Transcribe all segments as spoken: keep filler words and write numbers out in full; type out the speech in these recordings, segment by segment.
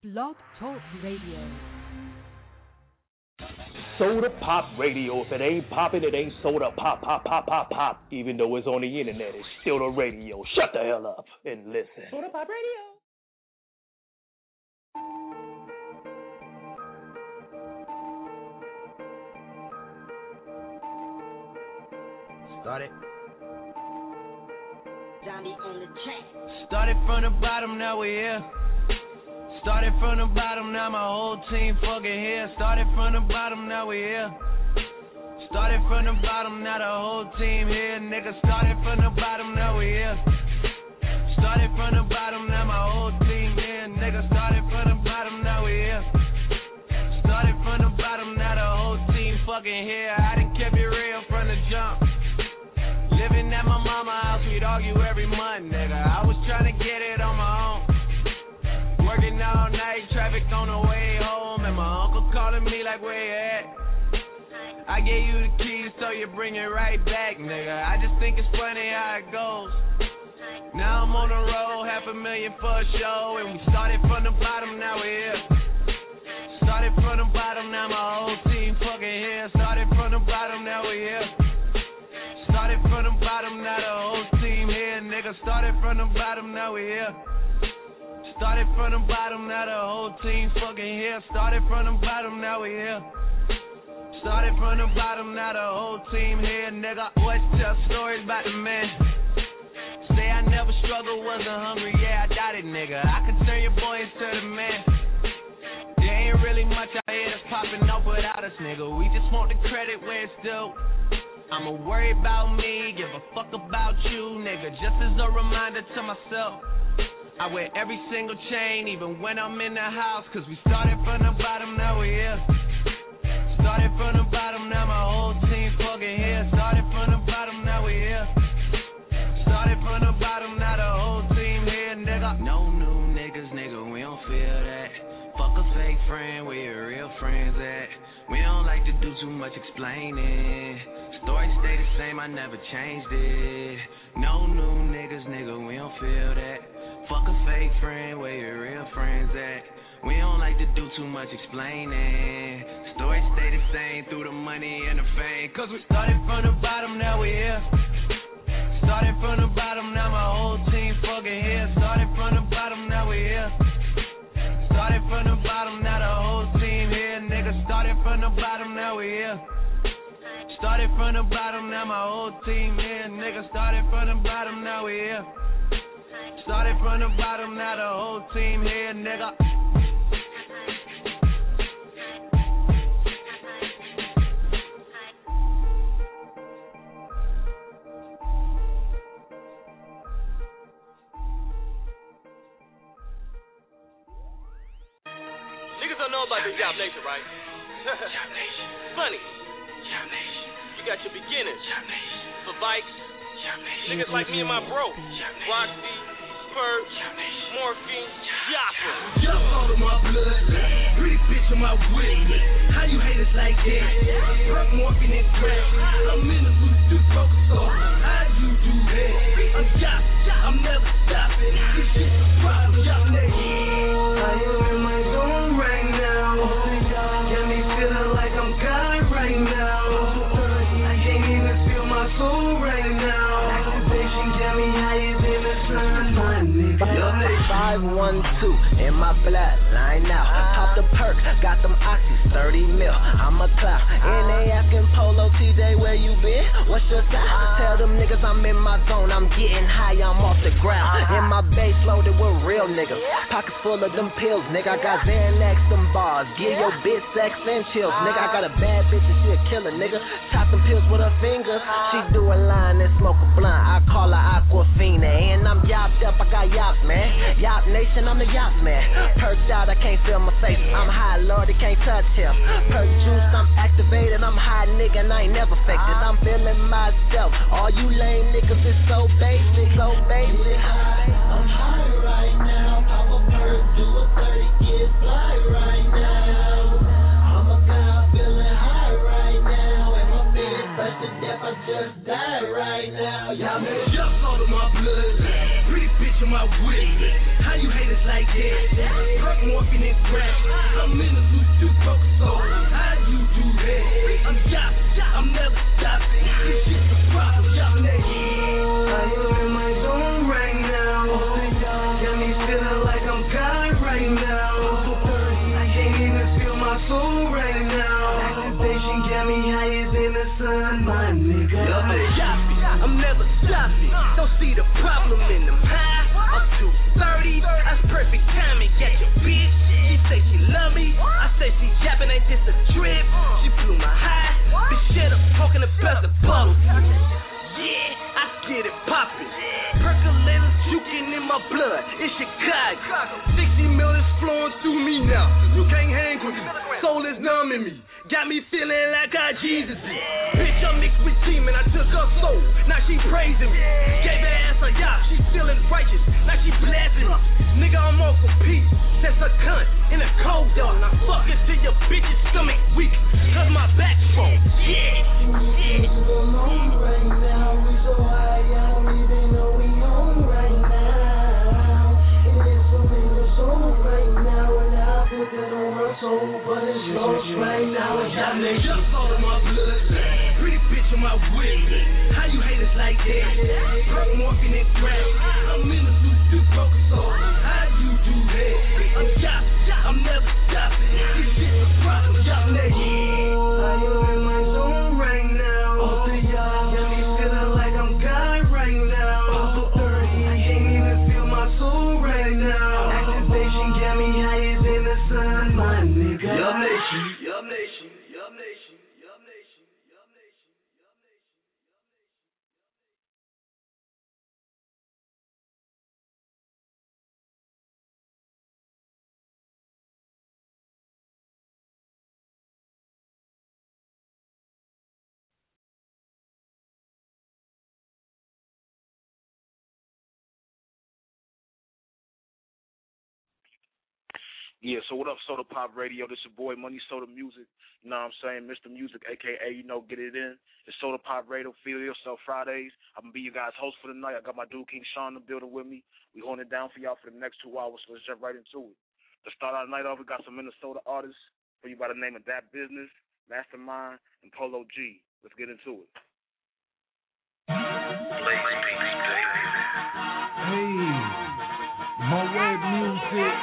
Blog Talk Radio. Soda Pop Radio. If it ain't popping, it ain't soda pop, pop, pop, pop, pop. Even though it's on the internet, it's still the radio. Shut the hell up and listen. Soda Pop Radio. Started. Johnny on the track. Started from the bottom, now we here. Started from the bottom, now my whole team fucking here. Started from the bottom, now we here. Started from the bottom, now the whole team here. Nigga, started from the bottom, now we here. Started from the bottom, now my whole team here. Nigga, started from the bottom, now we here. Started from the bottom, now the whole team fucking here. I done kept it real from the jump. Living at my mama's house, we'd argue every month, nigga. I was trying to get it on my own. Working all night, traffic on the way home, and my uncle calling me like, where you at? I gave you the keys, so you bring it right back, nigga. I just think it's funny how it goes. Now I'm on the road, half a million for a show, and we started from the bottom, now we're here. Started from the bottom, now my whole team fucking here. Started from the bottom, now we're here. Started from the bottom, now the whole team here, nigga. Started from the bottom, now we're here. Started from the bottom, now the whole team fucking here. Started from the bottom, now we here. Started from the bottom, now the whole team here, nigga. Always tell stories about the man. Say I never struggled, wasn't hungry, yeah, I got it, nigga. I can turn your boy into the man. There ain't really much out here that's popping up without us, nigga. We just want the credit where it's due. I'ma worry about me, give a fuck about you, nigga. Just as a reminder to myself. I wear every single chain, even when I'm in the house. Cause we started from the bottom, now we here. Started from the bottom, now my whole team fucking here. Started from the bottom, now we here. Started from the bottom, now the whole team here, nigga. No new niggas, nigga, we don't feel that. Fuck a fake friend, where your real friends at? We don't like to do too much explaining. Story stay the same, I never changed it. No new niggas, nigga, we don't feel that. Fuck a fake friend, where your real friends at? We don't like to do too much explaining. Story stay the same through the money and the fame. Cause we started from the bottom, now we here. Started from the bottom, now my whole team fucking here. Started from the bottom, now we here. Started from the bottom, now the whole team here, nigga. Started from the bottom, now we here. Started from the bottom, now my whole team here, nigga. Started from the bottom, now we here. Started from the bottom, now the whole team here, nigga. Niggas don't know about the Job Nation, right? Job Nation. Funny. Job Nation. You got your beginners. Job Nation. For bikes. Job Nation. Niggas like me and my bro. Job Nation. Roxy. Purge, morphine, Yopper. Jump out of my blood, pretty bitch on my whip. How you haters like that? Perk, morphine, and crack. I'm in the loop, do coke, so how you do that? I'm Yop, I'm never stopping. This shit's a problem, Yop Nation. I am in my zone right now. Got me feeling like I'm God right now. I can't even feel my soul right now. Activation got me higher than the sun. five one two in my bloodline now. Pop the perk, got them oxys, thirty mil. I'm a clown. And they asking Polo T J, where you been? What's your time? Tell them niggas I'm in my zone. I'm getting high, I'm off the ground. In my base loaded with real niggas. Pockets full of them pills, nigga. I got Xanax, them bars. Give your bitch sex and chills, nigga. I got a bad bitch and she a killer, nigga. Chop them pills with her fingers. She do a line and smoke a blunt. I call her Aquafina. And I'm yopped up, I got yops, man. Yop Nation, I'm the Yop man. Perked out, I can't feel my face. I'm high, Lord, it can't touch him. Perk juice, I'm activated. I'm high, nigga, and I ain't never faked it. I'm feeling myself. All you lame niggas is so basic, so basic. I'm high right now. Pop a perk, do a thirty, get fly right now. I'm a guy feeling high right now. And my feelings touch to death, I just died right now. Y'all man, jump out of my blood. Pretty bitch on my whip. How you haters like that? Perk morphine and crack. I'm in the loop, you broke soul. How you do that? I'm young, I'm never stopping. This shit's a problem, y'all know. I am in my zone right now. Got me feeling like I'm God right now. I can't even feel my soul right now. Activation got me higher than the sun, my nigga. I'm never stopping. Don't see the problem in them. High up to thirty. That's perfect timing. Got your bitch. She say she love me. I say she jabbing, ain't this a trip? She blew my high. Bitch, shut up, talking about the bottle. Yeah, I get it poppin'. Percolators juking in my blood. It's Chicago. sixty mil is flowing through me now. You can't hang with me. Soul is numb in me. Got me feeling like I Jesus is. Bitch, I'm mixed with demon. I took her soul. Now she praising me. Gave her ass a yacht. She feeling righteous. Now she blasting me. Nigga, I'm all for peace. That's a cunt in a cold dog. Now fuck it till your bitch's stomach weak. Cause my back's strong. Yeah. Yeah. Right now, we so high, I don't even know we home right now. It is so in the soul right now, and I put that on my soul, but it's lost right now. It's y'all niggas. Just all of my blood, pretty bitch on my whip. How you haters like that? Perk morphine and crack. I'm in the loop, you broke soul. How you do that? I'm young, I'm never stopping. This shit's a problem, y'all niggas. I am in my zone right now. Both of y'all got me feeling like I'm God right now. I can't even feel my soul right now. Activation got me higher than the sun, my nigga. Yup Nation, Yup Nation, Yup Nation, Yup Nation, Yup Nation, Yup Nation. Yeah, so what up, Soda Pop Radio? This your boy, Money Soda Music. You know what I'm saying? Mister Music, a k a, you know, get it in. It's Soda Pop Radio, Feel Yourself Fridays. I'm going to be your guys' host for the night. I got my dude, King Sean, in the building with me. We holding it down for y'all for the next two hours, so let's jump right into it. To start our night off, we got some Minnesota artists for you by the name of That Business, Mastermind, and Polo G. Let's get into it. Hey, my web music.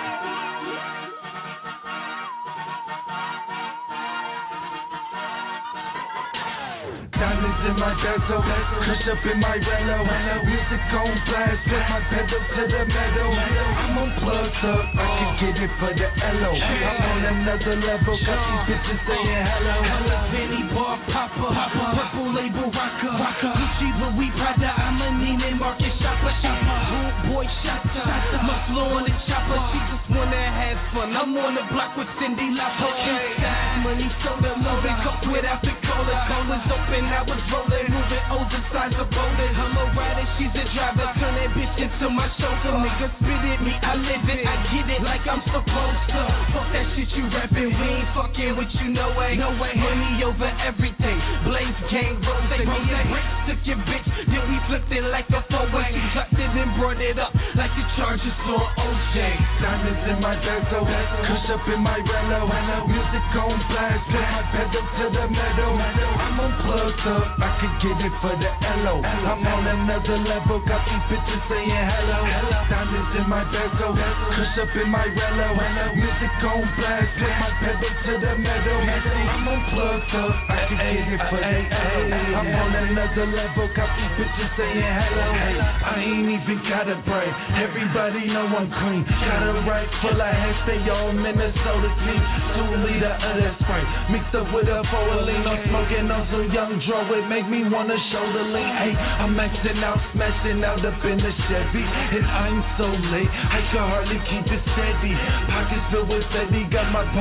Diamonds in my bezel, kush up in my Relo. Music on blast, put my pedal to the metal. I'm on plugs up, I can get it for the L O. I'm on another level, got these bitches saying hello. Penny bar popper, purple label rocker, Gucci, Louis, Prada, I'm a Neiman Marcus shopper, shopper. Rude boy shotter, my flow on the chopper. She just wanna have fun. I'm on the block with Cindy Lauper. Inside money, soda, moving cups without the cola. Colas open, I was rolling, moving O's inside the boulders. I'm a rider, she's a driver. Turn that bitch into my chauffeur. Nigga spit it, me, I live it. I get it like I'm supposed to. Fuck that shit you rapping, we ain't fucking with you, no way. No way, money over everything. Blaze gang, rose, they me and bricks took your bitch. Then we flipped it like a four-way. She dropped it and brought it up like the Chargers saw O J. Diamonds in my bezel, kush up in my Relo. Music on blast, put my pedal to the metal. I'm on plugs up, I can get it for the L O. I'm on another level, got these bitches saying hello. Diamonds in my bezel, kush up in my Relo. Music on blast, put my pedal to the metal. I'm on plugs up, I can get it for the L O. I'm on another level, got these bitches saying hello. I ain't even got a brain, everybody know I'm clean. Got a right full of hash, they all Minnesota team. Two liter of that spray, mixed up with a four lean. I'm smoking on some young dro, it make me wanna show the lean. Hey, I'm maxing out, smashing out up in the Chevy, and I'm so late, I can hardly keep it steady. Pockets filled with steady, got my polos filled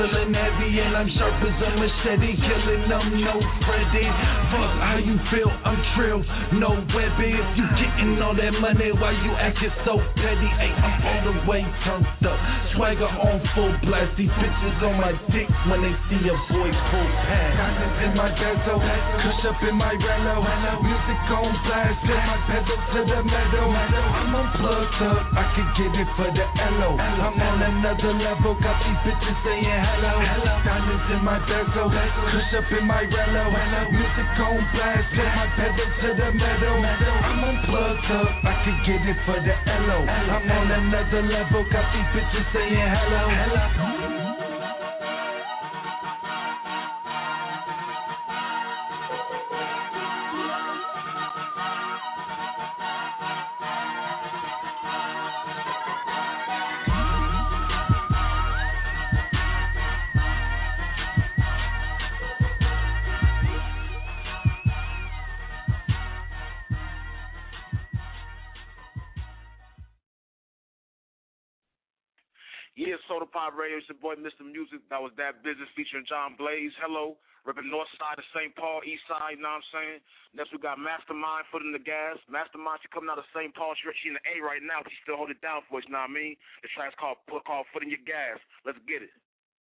feeling heavy and I'm sharp as a machete, killing them, no Freddy. Fuck how you feel, I'm trill, no Webby. If you getting all that money, why you acting so petty? Hey, I'm all the way turned up, swagger on full blast. These bitches on my dick when they see a boy full pass. Diamonds in my bezel, kush up in my Relo, music on blast, put my pedal to the metal. I'm unplugged up, I can get it for the L O. I'm on another level, got these bitches saying hello. Diamonds in my bezel, kush up in my Relo, music on blast, put my pedal to the metal. I'm unplugged up, I can get it for the L O. I'm on another level, got these bitches saying hello. Yeah, Soda Pop Radio, it's your boy Mister Music. That was That Business featuring John Blaze. Hello, repping North Side of Saint Paul, East Side, you know what I'm saying? Next we got Mastermind, Foot in the Gas. Mastermind, she coming out of Saint Paul. She, she in the A right now, but she still hold it down for us, you know what I mean? The track's called, called Foot in Your Gas. Let's get it.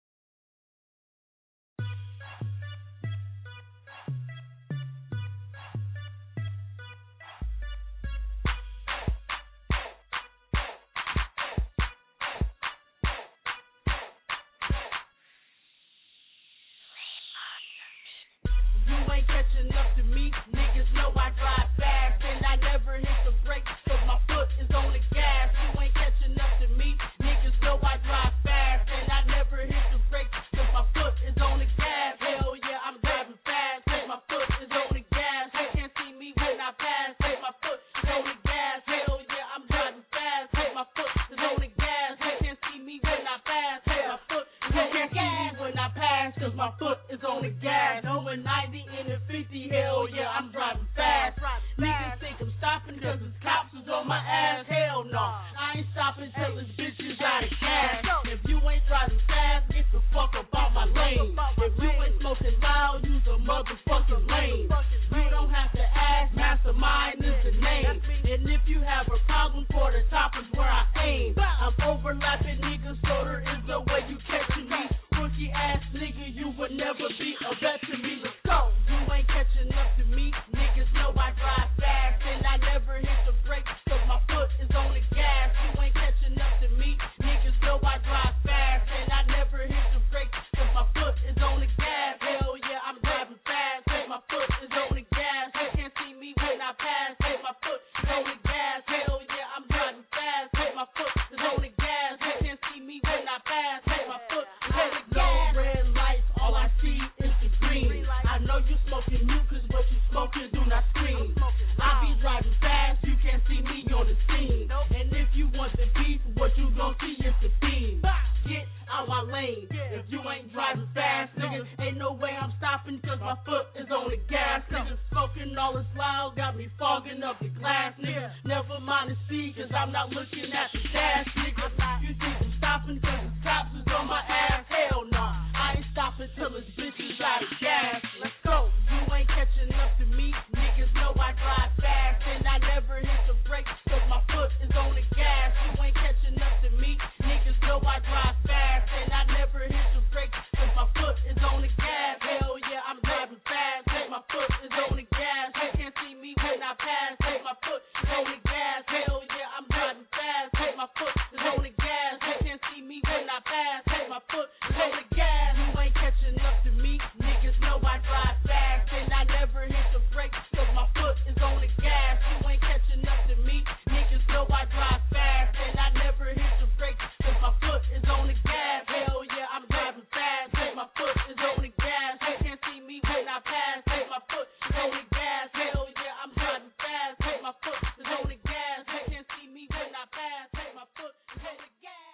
Catching up to me, niggas know I drive fast and I never hit the brakes, cause my foot is on the gas. You ain't catching up to me, niggas know I drive fast and I never hit the brakes, cause my foot is on the gas. Hell yeah, I'm driving fast, cause my foot is on the gas. You can't see me when I pass, cause my foot is on the gas. Hell yeah, I'm driving fast, cause my foot is on the gas. You can't see me when I pass, cause my foot is on the gas. When I pass, cause my foot is on the gas. Going ninety in the fifty, hell yeah, I'm driving fast. Niggas think I'm stopping cause it's cops is on my ass. Hell no, I ain't stopping till this bitch is out of cash. If you ain't driving fast, get the fuck up out my lane. If you ain't smoking loud, use a motherfucking lane. You don't have to ask, Mastermind is the name. And if you have a problem, for the top is where I aim. I'm overlapping niggas, so there is no way you catching me. Rookie ass nigga, you would never be a vet to me. Let's go. You ain't catching up to me. Niggas know I drive fast and I never hit the brakes, cause my foot is on the gas. You ain't catching up to me. Niggas know I drive fast and I never hit the brakes, cause my foot is on the gas. Hell yeah, I'm driving fast, cause my foot is on the gas. You can't see me when I pass, cause my foot is on the gas. Hell yeah, I'm driving fast, cause my foot is on the gas. You can't see me when I pass, cause my foot is on the gas. No red lights, all I see is the green. I know you smoking new, cause what you smoking do not scream. I be driving fast, you can't see me on the scene. And if you want the beef, what you gon' see is the beam. Get out my lane, if you ain't driving fast, niggas, ain't no way I'm stopping, cause my foot is on the gas. Niggas smoking all this loud, got me fogging up the glass, nigga. Never mind the speed, cause I'm not looking at the dash, nigga. You think I'm stopping, cause the cops is on my ass? Hell no, I ain't stopping till this bitch is out of gas. Let's go. You ain't catching up to me. Niggas know I drive fast and I never hit the brakes, cause my foot is on the gas. You ain't catching up to me. Niggas know I drive fast and I never hit the brakes, cause my foot is on the gas. Hell yeah, I'm driving fast, cause my foot is on the gas. You can't see me when I pass, cause my foot is on the gas. Hell yeah, I'm driving fast, cause my foot is on the gas. You can't see me when I pass, cause my foot is on the gas. You ain't catching up to me. Niggas know I drive fast and I never hit the brakes, cause my foot is on the gas. You ain't catching up to me. Niggas know I drive fast and I never hit the brakes, cause my foot is on the gas. Hell yeah, I'm driving fast, cause my foot is on the gas. You can't see me when I pass, cause my foot is on the gas. Hell yeah, I'm driving fast, cause my foot is on the gas. You can't see me when I pass, cause my foot is on the gas.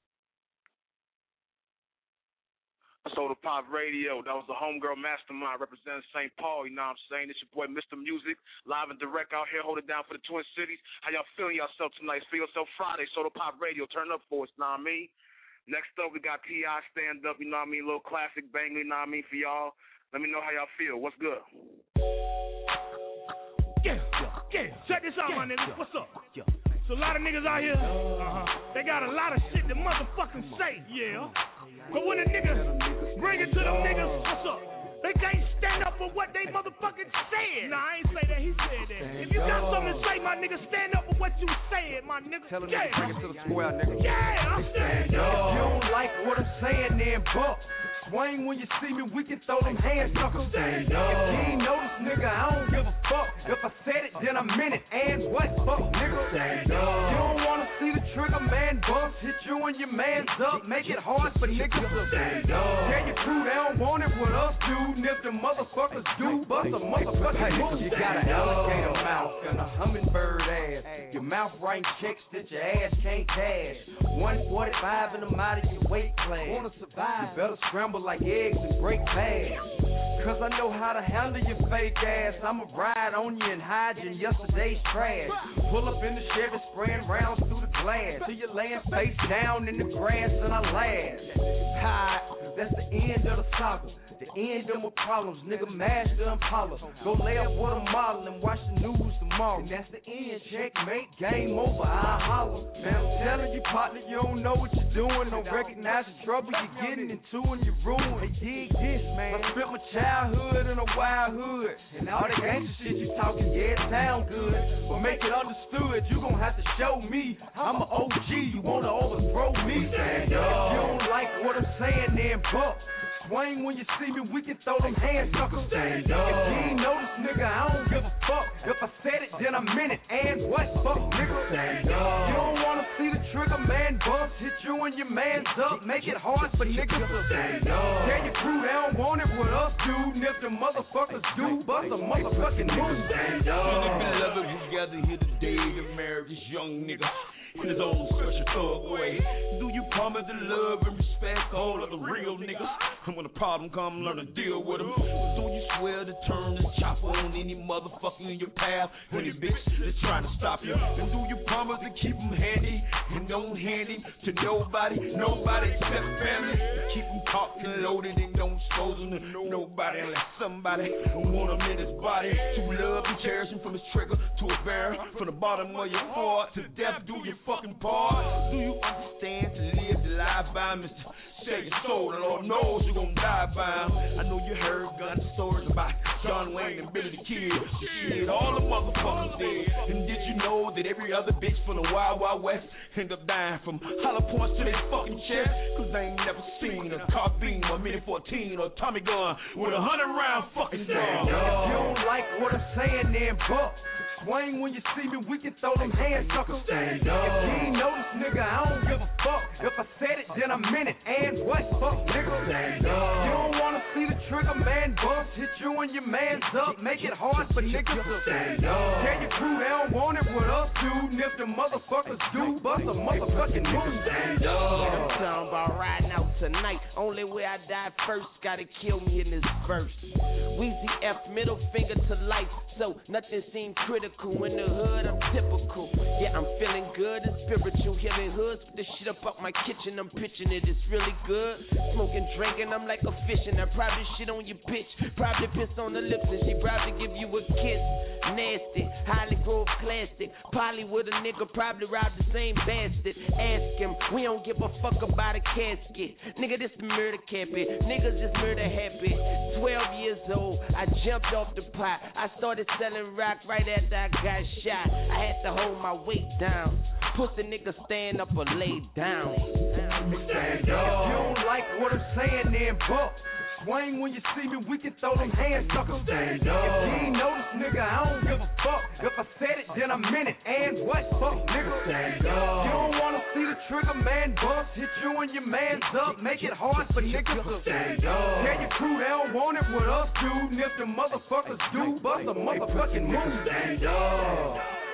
Soda Pop Radio, that was the homegirl Mastermind representing Saint Paul, you know what I'm saying? It's your boy Mister Music, live and direct out here, hold it down for the Twin Cities. How y'all feeling yourself tonight? Feel yourself Friday, Soda Pop Radio, turn up for us, you know what I mean? Next up, we got T I Stand Up, you know what I mean? Little classic banger, you know what I mean, for y'all. Let me know how y'all feel. What's good? Yeah, yeah. Check this out, my niggas. What's up? So a lot of niggas out here, uh-huh, they got a lot of shit to motherfucking say, yeah. But when the niggas bring it to them niggas, what's up? They can't stand up for what they motherfucking said. Nah, I ain't say that. He said that. If you got something to say, my nigga, stand up for what you said, my nigga. Tell them yeah. niggas bring it to the square, nigga. Yeah, I'm saying. If you don't like what I'm saying, then buck. Swing when you see me, we can throw them hands, suckers. If you ain't notice, nigga, I don't give a fuck. If I said it, then I meant it. And what, fuck, nigga? You don't wanna see the trigger, man, bust. Hit you and your mans up, make it hard for niggas. Tell your crew they don't want it with us, dude. And if the motherfuckers do, bust a motherfucking move. You got an alligator mouth and a hummingbird ass. Your mouth writing checks that your ass can't cash. one forty-five in the out of your weight class. Wanna survive? You better scramble like eggs and break fast. Cause I know how to handle your fake ass. I'ma ride on you and hide you in yesterday's trash. Pull up in the Chevy, spraying rounds through the glass. Till you're laying face down in the grass and I laugh. Hi, that's the end of the saga. The end of my problems, nigga, mash the Impala. Go lay up with a model and watch the news tomorrow. And that's the end, checkmate, game over, I holler. Man, I'm telling you, partner, you don't know what you're doing. Don't recognize the trouble you're getting into and you're ruined. Hey, dig this, man. I spent my childhood in a wild hood. And all that gangster shit you talking, yeah, it sound good. But make it understood, you gon' have to show me. I'm an O G, you wanna overthrow me. If you don't like what I'm saying, then buck. Swing when you see me, we can throw them hands, suckers. If you ain't notice, nigga, I don't give a fuck. If I said it, then I meant it. And what, fuck, nigga? You don't wanna see the trigger, man, bust. Hit you and your mans up, make it hard for niggas. Tell your crew they don't want it with us, dude. And if the motherfuckers do, bust a motherfucking move. Beloved, we gather here today to marry this young nigga in his own special thug way. Do you promise to love and respect all of the real niggas? And when the problem come, learn to deal with them. Do you swear to turn the chopper on any motherfucker in your path? Any bitch that's trying to stop you? And do you promise to keep them handy and don't hand him to nobody, nobody except family? Keep them cocked and loaded and don't expose him to nobody unless somebody want him in his body. To love and cherish him from his trigger to his bear. From the bottom of your heart to death, do your fucking part. Do you understand to live the life by Mister Share your soul, the Lord knows you're gonna die by him. I know you heard gun stories about John Wayne and Billy the Kid. Shit, all the motherfuckers dead. And did you know that every other bitch from the Wild Wild West end up dying from hollow points to their fucking chest? Cause they ain't never seen a carbine or a mini fourteen or a Tommy gun with a hundred round fucking gun. If you don't like what I'm saying, then buck. Swing when you see me, we can throw them hands, suckers. If you ain't notice, nigga, I don't give a fuck. If I said it, then I meant it. And what, fuck, nigga? You don't wanna see the trigger, man, bust. Hit you and your mans up, make it hard for niggas. Tell your crew they don't want it with us, dude. And if the motherfuckers do, bust a motherfucking move. I'm talking about riding out tonight. Only way I die first, gotta kill me in this verse. Weezy F, middle finger to life, so nothing seems critical. In the hood, I'm typical. Yeah, I'm feeling good and spiritual. Healing hoods with the shit up out my kitchen. I'm pitching it, it's really good. Smoking, drinking, I'm like a fish. And I probably shit on your bitch. Probably piss on the lips and she probably give you a kiss. Nasty, highly grove classic. Polly with a nigga, probably robbed the same bastard. Ask him, we don't give a fuck about a casket. Nigga, this the murder camping. Niggas just murder happy. Twelve years old, I jumped off the pot. I started selling rock right after I got shot. I had to hold my weight down. Pussy nigga stand up or lay down. If you don't like what I'm saying, then buck. Swing when you see me, we can throw them hands, suckers. If you ain't notice, nigga, I don't give a fuck. If I said it, then I meant it. And what, fuck, nigga? You don't wanna see the trigger, man, bust. Hit you and your mans up, make it hard for niggas. Tell your crew they don't want it with us, dude. And if the motherfuckers do, bust a motherfucking move. Stand up.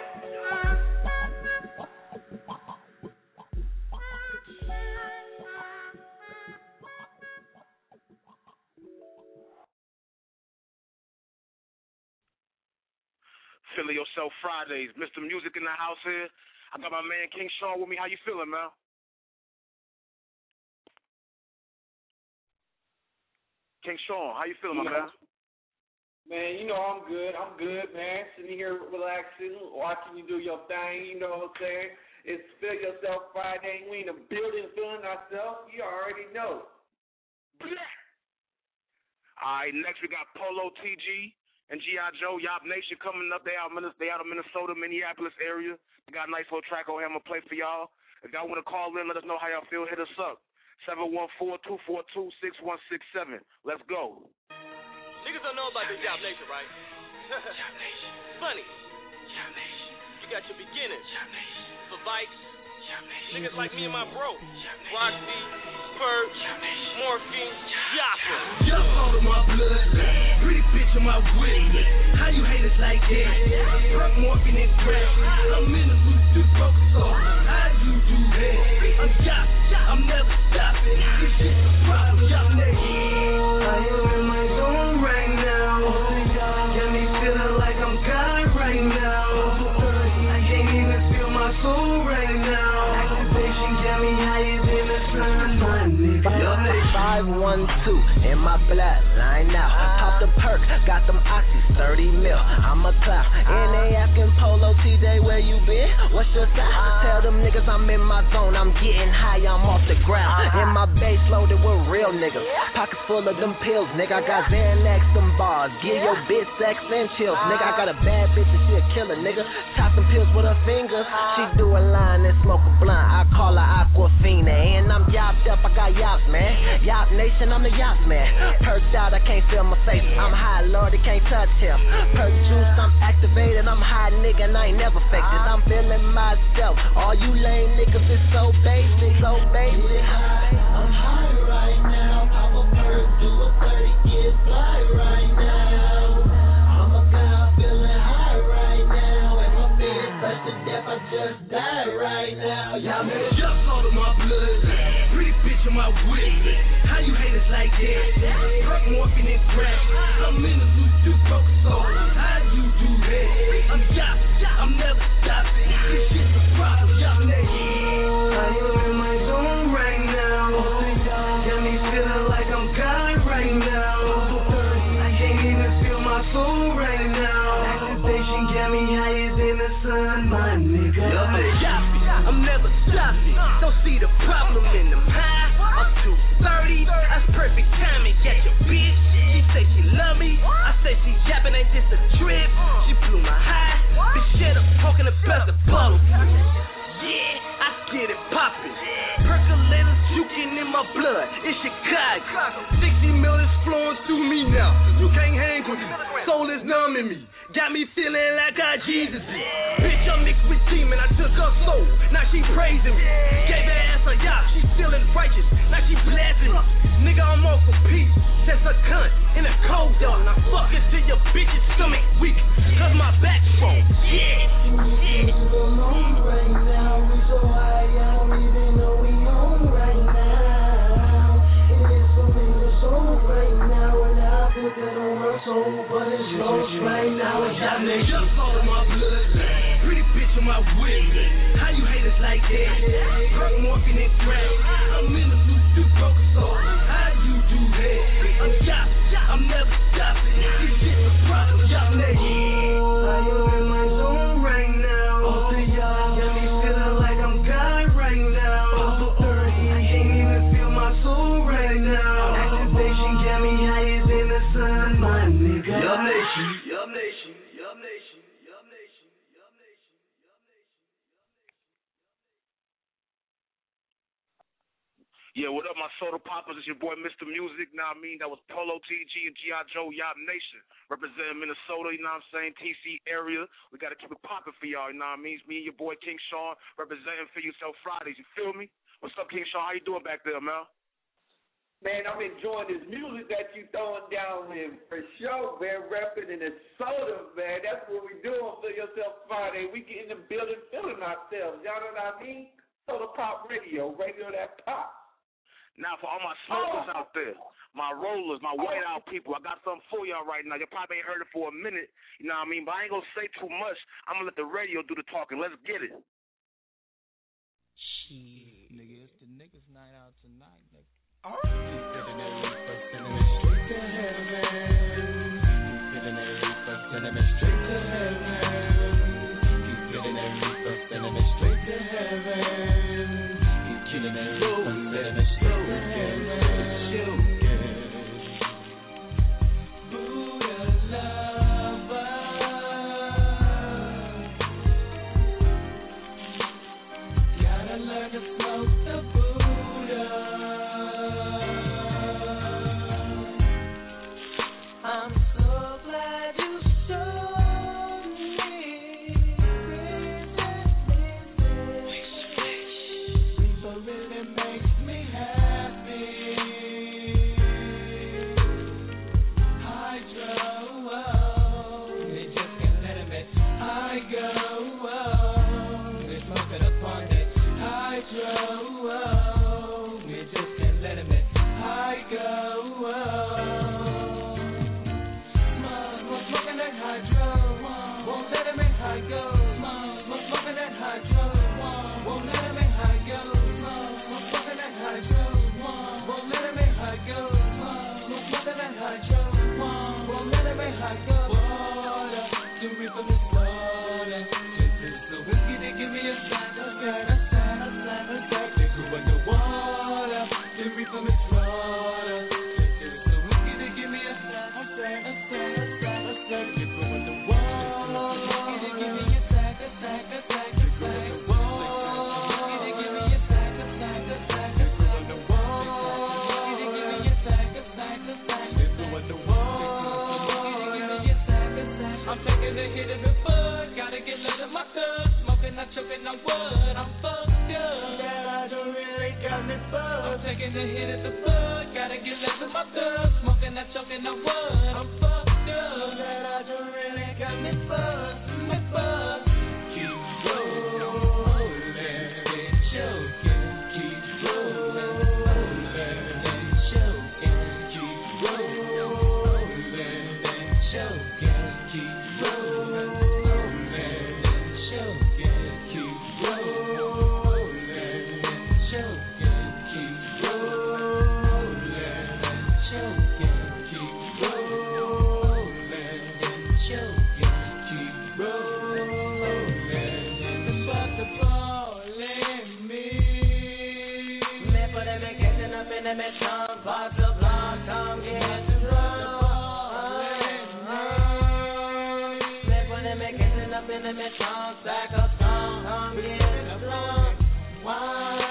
Feeling Yourself Fridays. Mister Music in the house here. I got my man King Sean with me. How you feeling, man? King Sean, how you feeling, you my know, man? Man, you know I'm good. I'm good, man. Sitting here relaxing, watching you do your thing. You know what I'm saying? It's Feel Yourself Friday. We in the building feeling ourselves. You already know. All right, next we got Polo T G and G I. Joe, Yop Nation coming up. They out, they out of Minnesota, Minneapolis area. We got a nice little track on here I'm going to play for y'all. If y'all want to call in, let us know how y'all feel. Hit us up. seven one four, two four two, six one six seven. Let's go. Niggas don't know about this Yop Nation, right? Yop Nation. Funny. Yop Nation. You got your beginnings. Yop Nation. For Vikes. Yop Nation. Niggas like me and my bro. Roxy, Perk, Morphine, Yappa. Yup, all of my blood. Pretty bitch on my whip. How you haters like that? Perk, Morphine, and crack. I'm in the loop, do focus on. How you do that? I'm Yop. I'm never stopping. This shit's a problem. Yop Nation. I am in my zone right now. Got me feeling like I'm God right now. I can't even feel my soul right now. Activation got me higher than the sun, my nigga. five one two in my bloodline now. Pop the perk, got them oxys, thirty mil. I'm a clown. And they asking Polo T J, where you been? What's your style? Tell them niggas I'm in my zone. I'm getting high, I'm off the ground. In my base loaded with real niggas. Pockets full of them pills, nigga. I got Xanax, them bars. Give your bitch sex and chills, nigga. I got a bad bitch and she a killer, nigga. Top them pills with her fingers. She do a line and smoke a blunt. I call her Aquafina. And I'm yopped up, I got yops, man. Yop Nation, I'm the yop man. Perked out, I can't feel my face. I'm high, Lord, it can't touch him. Perk juice, I'm activated. I'm high, nigga, and I ain't never faked it. I'm feeling myself. All you lame niggas is so basic, so basic. I'm high right now. Pop a perk, do a thirty, get fly right now. I'm a guy feeling high right now. And my fears touch to death, I just died right now. Y'all better jump all of my blood. Pretty bitch on my whip. How you haters like that? Perk, Morphine, and crack. I'm in the loop, do focus on. How you do that? I'm Yop, I'm never stopping. This shit's a problem, Yop Nation. I am in my zone right now. Got me feeling like I'm God right now. I can't even feel my soul right now. Activation got me higher than the sun, my nigga. I'm never stopping. Don't see the problem in them high. I'm two thirty. That's perfect timing. Got your bitch. She say she love me. I say she yapping, ain't just a trip. She blew my high. Bitch, shut up, talking about the bottle. Yeah, I get it poppin'. Percolators juking in my blood. It's Chicago. sixty mil is flowing through me now. You can't hang with me. Soul is numb in me. Got me feeling like I Jesus be. Bitch, I'm mixed with demon. I took her soul. Now she praising me. Gave her ass a yacht. She feeling righteous. Now she blasting me. Nigga, I'm off for peace. That's a cunt in a cold dog. Now fuck it till your bitch's stomach weak. Cause my back's strong. Yeah. Yeah. Right now, we so high, I don't even know we on right now. It is for me to soul right now, and I put that on my soul, but it's lost right now. It's Yop Nation. Just all of my blood, pretty bitch on my whip. How you haters like that? Perk, Morphine, and crack. I'm in the loop, do focus on. How you do that? I'm Yop, I'm never stopping. This shit's a problem, Yop Nation. I am in my zone right now. All the y'all got me feeling like I'm God right now. I can't even feel my soul right now. Activation got me higher than the sun, my nigga. Yop Nation, Yop Nation, Yop Nation, Yop Nation, Yop Nation, Yop Nation. Yeah, what up, my soda poppers? It's your boy, Mister Music. Now I mean, that was Polo T G and G I. Joe, Yop Nation, representing Minnesota, you know what I'm saying, T C area. We got to keep it popping for y'all, you know what I mean? It's me and your boy, King Sean, representing Feel Yourself Fridays, you feel me? What's up, King Sean? How you doing back there, man? Man, I'm enjoying this music that you throwing down in for sure, man. Repping in the soda, man. That's what we doing for Yourself Friday. We get in the building feeling ourselves. Y'all know what I mean? Soda Pop Radio, radio that pop. Now, for all my smokers oh. out there, my rollers, my white out people, I got something for y'all right now. You probably ain't heard it for a minute, you know what I mean? But I ain't going to say too much. I'm going to let the radio do the talking. Let's get it. Shit, nigga, it's the niggas night out tonight, nigga. Oh. a hit at the bud. Gotta get less of my thug. Smoking, not choking, no wood. I'm fucked up. That I don't really got me fucked, me fucked. Keep rolling and choking. Keep rolling and choking. Keep rolling and choking. Keep rolling and choking. Keep rolling and choking. Keep rolling and choking. Keep rolling and choking. Keep rolling. The buck the ball in me. Me put them in catching up in them tongue. Pass the block, tongue, get the ball in me. Me put them in catching up in them tongue. Stack up tongue, tongue, get the block. Why?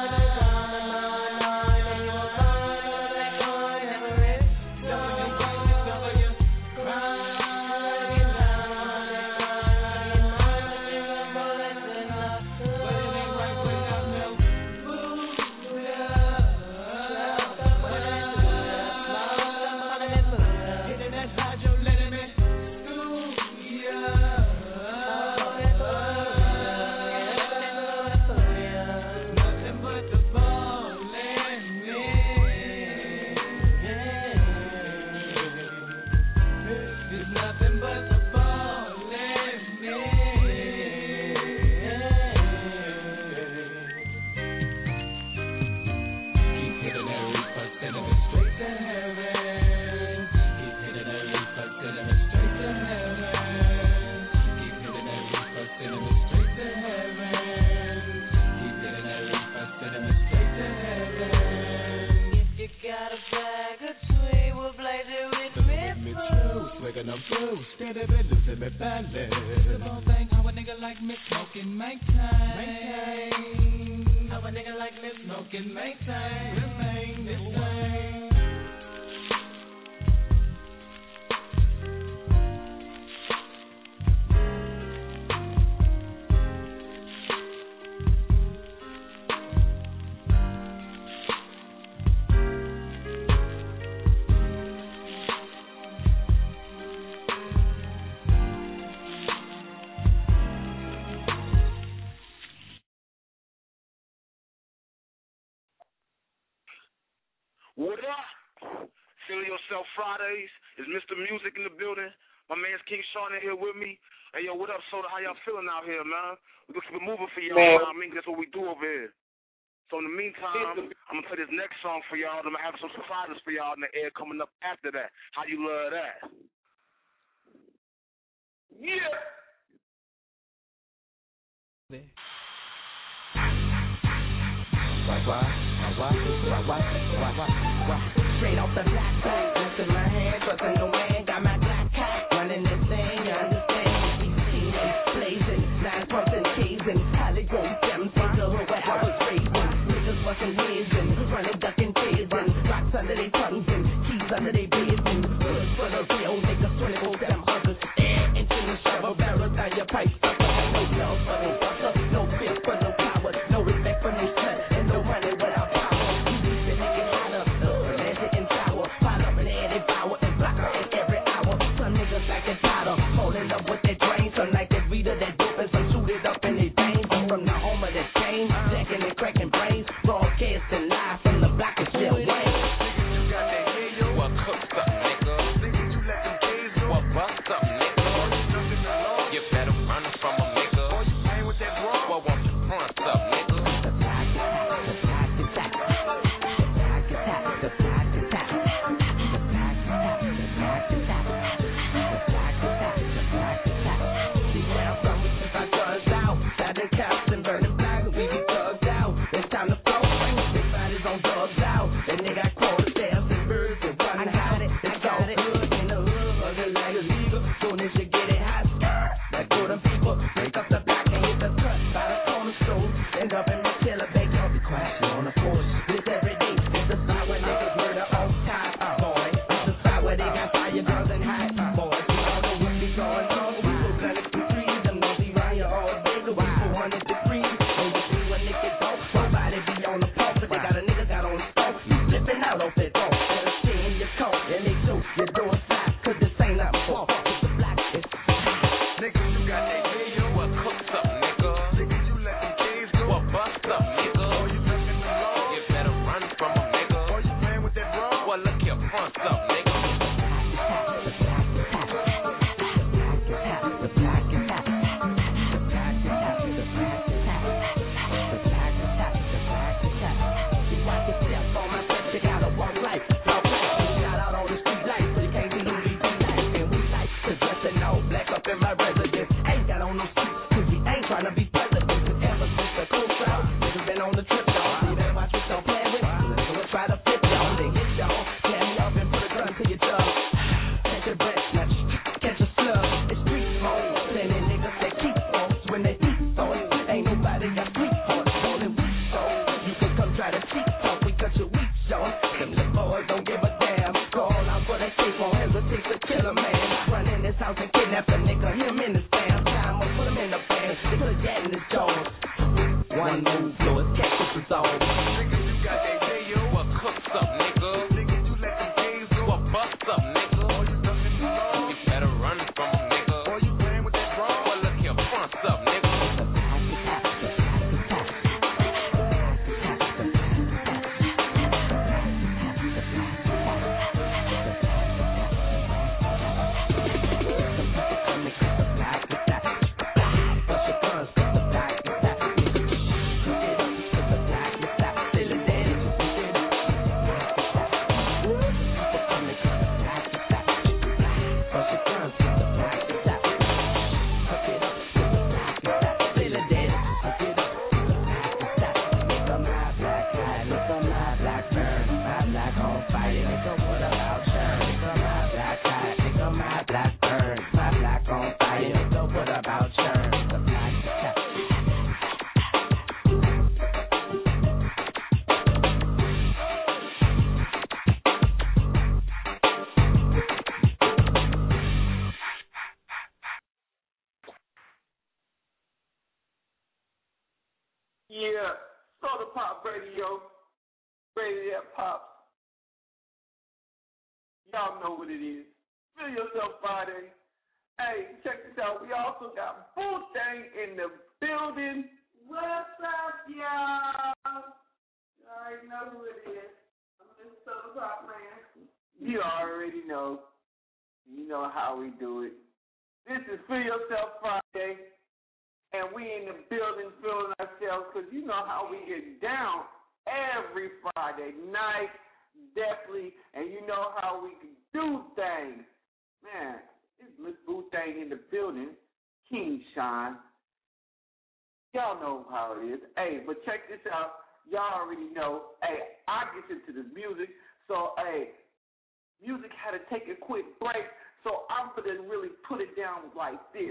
And I'm through, scared of it, losing my balance. The whole thing, how a nigga like me smoking, maintain. How a nigga like me smoking, maintain. Remain the same. What up? Feel Yourself Fridays. It's Mister Music in the building. My man's King Sean in here with me. Hey, yo, what up, Soda? How y'all feeling out here, man? We're going to keep it moving for y'all, man. I mean, that's what we do over here. So in the meantime, I'm going to play this next song for y'all. I'm going to have some surprises for y'all in the air coming up after that. How you love that? Yeah! Why, why, why, why, why, why, why, why? Straight off the black side, what's in my hand, what's in the way, got my black cat, running this thing, you understand? He's teasing, blazing, nine pumps and chasing, Hollywood, seven from the hood where I was raising, niggas fucking blazing, running, ducking, phasing, rocks under their tongues and keys under their blazing, hoods for the real niggas, twenty-four seven hundred, air into the shovel, barrels down your pipe, stuff up, no love for no fucker, no fear for no power, no respect for no sweat. Running without power, you need to make it hotter, uh, magic and power, pile up and add it power and block her in every hour. Some niggas like it hotter, holding up with their drains, some like that reader that dope and some shoot it up in their veins. I'm from the home of the chain, jacking and cracking brains, broadcasting live from the block of Shell Wayne. You got that hair, yo, I cooked up, nigga. Nigga, you let them fronts up, nigga. In my residence, ain't got on no streets, cause we ain't tryna be president. Ever since the coast out, niggas been on the trip, y'all. See that watch what y'all play with, so we'll try to flip y'all. They hit y'all, tear me up and put a gun to your jaw. Catch a breath, snatch, catch a slug. It's street smoke, sending niggas that keep folks when they eat thoughts. Ain't nobody got sweethearts, rolling weak souls. You can come try to cheat talk, we cut your weak short. Them little boys don't give a damn. Call out for that shit, won't hesitate to kill a man. Run in this house and kidnap a nigga, him in the stand. Time up, put him in the pan. They put a gat in his jaws. One move, so his cactus is all. Niggas, you got that J O, what cooks up, nigga? Niggas, you let them gays go, what busts up, nigga? All you done is wrong. You better run from them, nigga. All you playing with that wrong? Well, look here, fronts up, nigga. Yeah, Soda Pop Radio, Radio Pop. Y'all know what it is. Feel Yourself Friday. Hey, check this out. We also got Wu-Tang in the building. What's up, y'all? You already know who it is. I'm just Soda Pop man. You already know. You know how we do it. This is Feel Yourself Friday. And we in the building feeling ourselves because you know how we get down every Friday night, definitely, and you know how we can do things. Man, it's Miss Wu-Tang in the building, King Shine. Y'all know how it is. Hey, but check this out. Y'all already know. Hey, I get into the music, so, hey, music had to take a quick break, so I'm going to really put it down like this.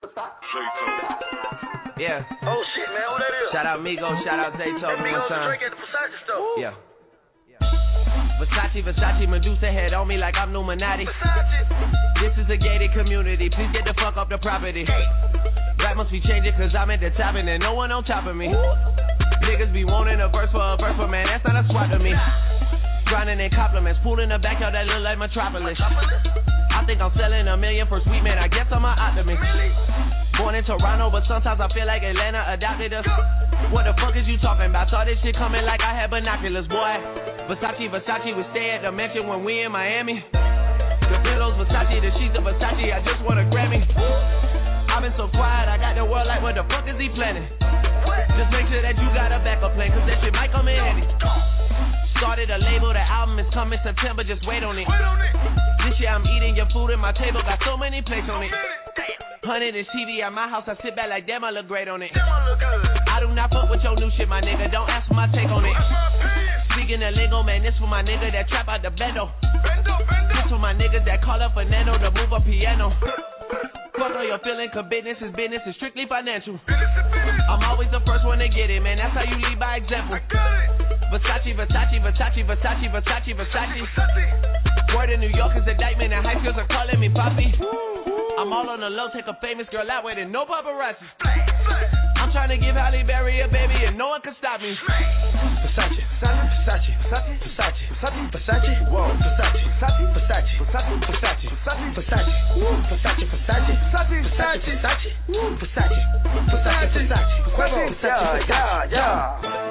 Yeah. Oh shit, man, who that is? Shout out Migos, shout out Zaytoven. Migos drinking the Versace stuff. Yeah. Versace, Versace, Medusa head on me like I'm Numinati. This is a gated community, please get the fuck off the property. Rap must be changing cause I'm at the top and there's no one on top of me. Niggas be wanting a verse for a verse, but man, that's not a swap to me. Grinding in compliments, pool in the backyard that look like Metropolis. I think I'm selling a million for sweet man, I guess I'm an optimist. Born in Toronto, but sometimes I feel like Atlanta adopted us. What the fuck is you talking about? Saw this shit coming like I had binoculars, boy. Versace, Versace, we stay at the mansion when we in Miami. The pillows, Versace, the sheets of Versace, I just want a Grammy. I've been so quiet, I got the world like, what the fuck is he planning? Just make sure that you got a backup plan, cause that shit might come in handy. Started a label, the album is coming September, just wait on it. This year I'm eating your food and my table got so many plates on it. Hundred and T V at my house, I sit back like damn, I look great on it. I do not fuck with your new shit, my nigga, don't ask for my take on it. Speaking of lingo, man, this for my nigga that trap out the bendo. This for my niggas that call up Fernando to move a piano. Fuck all your feeling, cause business is business, it's strictly financial. I'm always the first one to get it, man, that's how you lead by example. Versace, Versace, Versace, Versace, Versace, Versace. Word in New York is indictment and high schools are calling me Poppy. I'm all on the low, take a famous girl out with it, no paparazzi. I'm trying to give Halle Berry a baby and no one can stop me. Versace, Versace, Versace, Versace, Versace, Versace, whoa, Versace, Versace, Versace, Versace, Versace, Versace, Versace, woo, Versace, Versace, Versace, Versace, Versace, woo, Versace, Versace, Versace, Versace, Versace, yeah, yeah, yeah.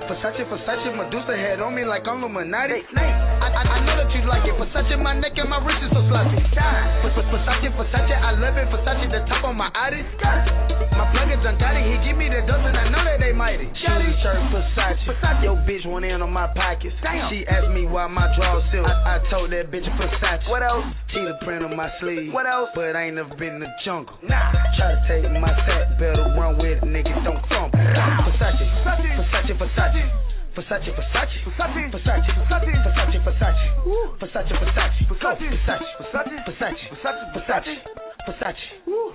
Versace, Versace, Medusa head on me like I'm Illuminati. I, I, I know that you like it. Versace, my neck and my wrist is so sloppy. Versace, Versace, I love it. Versace, the top of my Audi. My plug is untidy. He give me the dozen. I know that they mighty. Shoes, shirt, Versace. Versace. Yo, bitch went in on my pockets. Damn. She asked me why my drawers silk. I, I told that bitch Versace. What else? Cheetah print on my sleeve. What else? But I ain't never been in the jungle. Nah. Try to take my sack, better run with it, niggas don't fumble. Versace, Versace, Versace, Versace. Versace, Versace, Versace, Versace, Versace, Versace, Versace, Versace, Versace, Versace, Versace, Versace, Versace, Versace, Versace,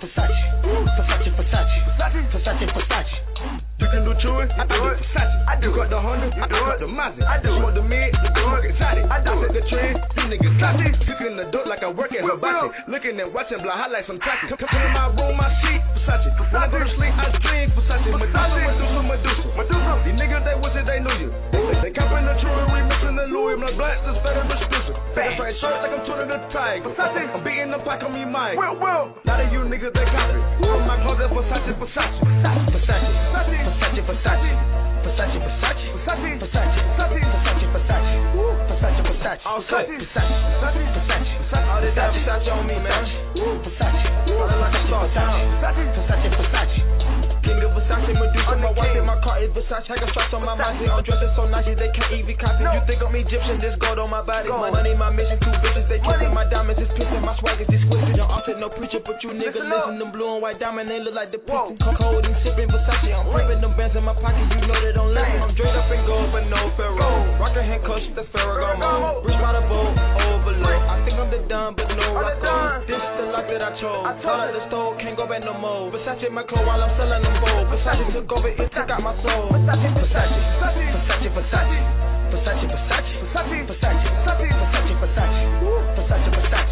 Versace, Versace, Versace. You can do chewing, I do it. Versace, I do. Got the Honda, I got the Mazda, I do. Smoke the mid, I do it. Exotic, I do. Set the trend, these niggas classy. Cooking the dope like I work at Hibachi. Looking and watching, blow highlights from taxi. Come in my room, my seat, Versace. When I go to sleep, I dream Versace. Medusa, Medusa, Medusa, Medusa. These niggas, they wish that they knew you. They copping the jewelry, mixing the Louis, my black, this better exclusive. That's right, shirt like I'm turning the tiger. Versace, I'm beating the pack on me, Mike. Well, well. Now that you niggas, they copy. On my closet, Versace, Versace, Versace, Versace, Versace, Versace, Versace, Versace, Versace, Versace, Versace, Versace, Versace, Versace, all set, Versace, Versace, Versace, all this Versace on me, man. Versace, all like a star town. Versace, Versace. King of Versace, Medusa, my wife in my car is Versace. I got stripes on my body, I'm dressing so nice they can't even copy. You think I'm Egyptian, this gold on my body. My money, my mission, two bitches, they kissing. My diamonds is pissing, my swag is exquisite. Don't offset no preacher, but you niggas listen. Them blue and white diamonds, they look like the piston. Cold and sipping Versace, I'm flipping them bands in my pocket, you know they don't listen. I'm straight up in gold, but no Pharaoh. Rockin' handcuffs, the Ferragamo. Rich by the boat, overload. I think I'm the dumb, but no Rocco. This is the life that I chose. Fall out the stove, can't go back no more. Versace my clothes while I'm selling them bold. Versace took over, it took out my soul. Versace, Versace, Versace, Versace, Versace, Versace, Versace, Versace, Versace, Versace, Versace, Versace, Versace, Versace, Versace, Versace,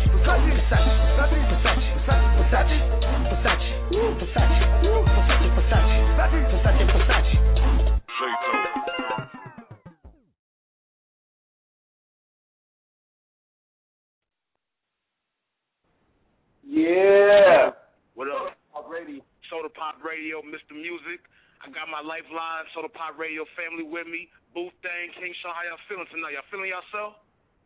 Versace, Versace, Versace, Versace. Yeah. What up? Radio, Soda Pop Radio, Mister Music. I got my lifeline, Soda Pop Radio family with me. Booth Thing, King Sean, how y'all feeling tonight? Y'all feeling yourself?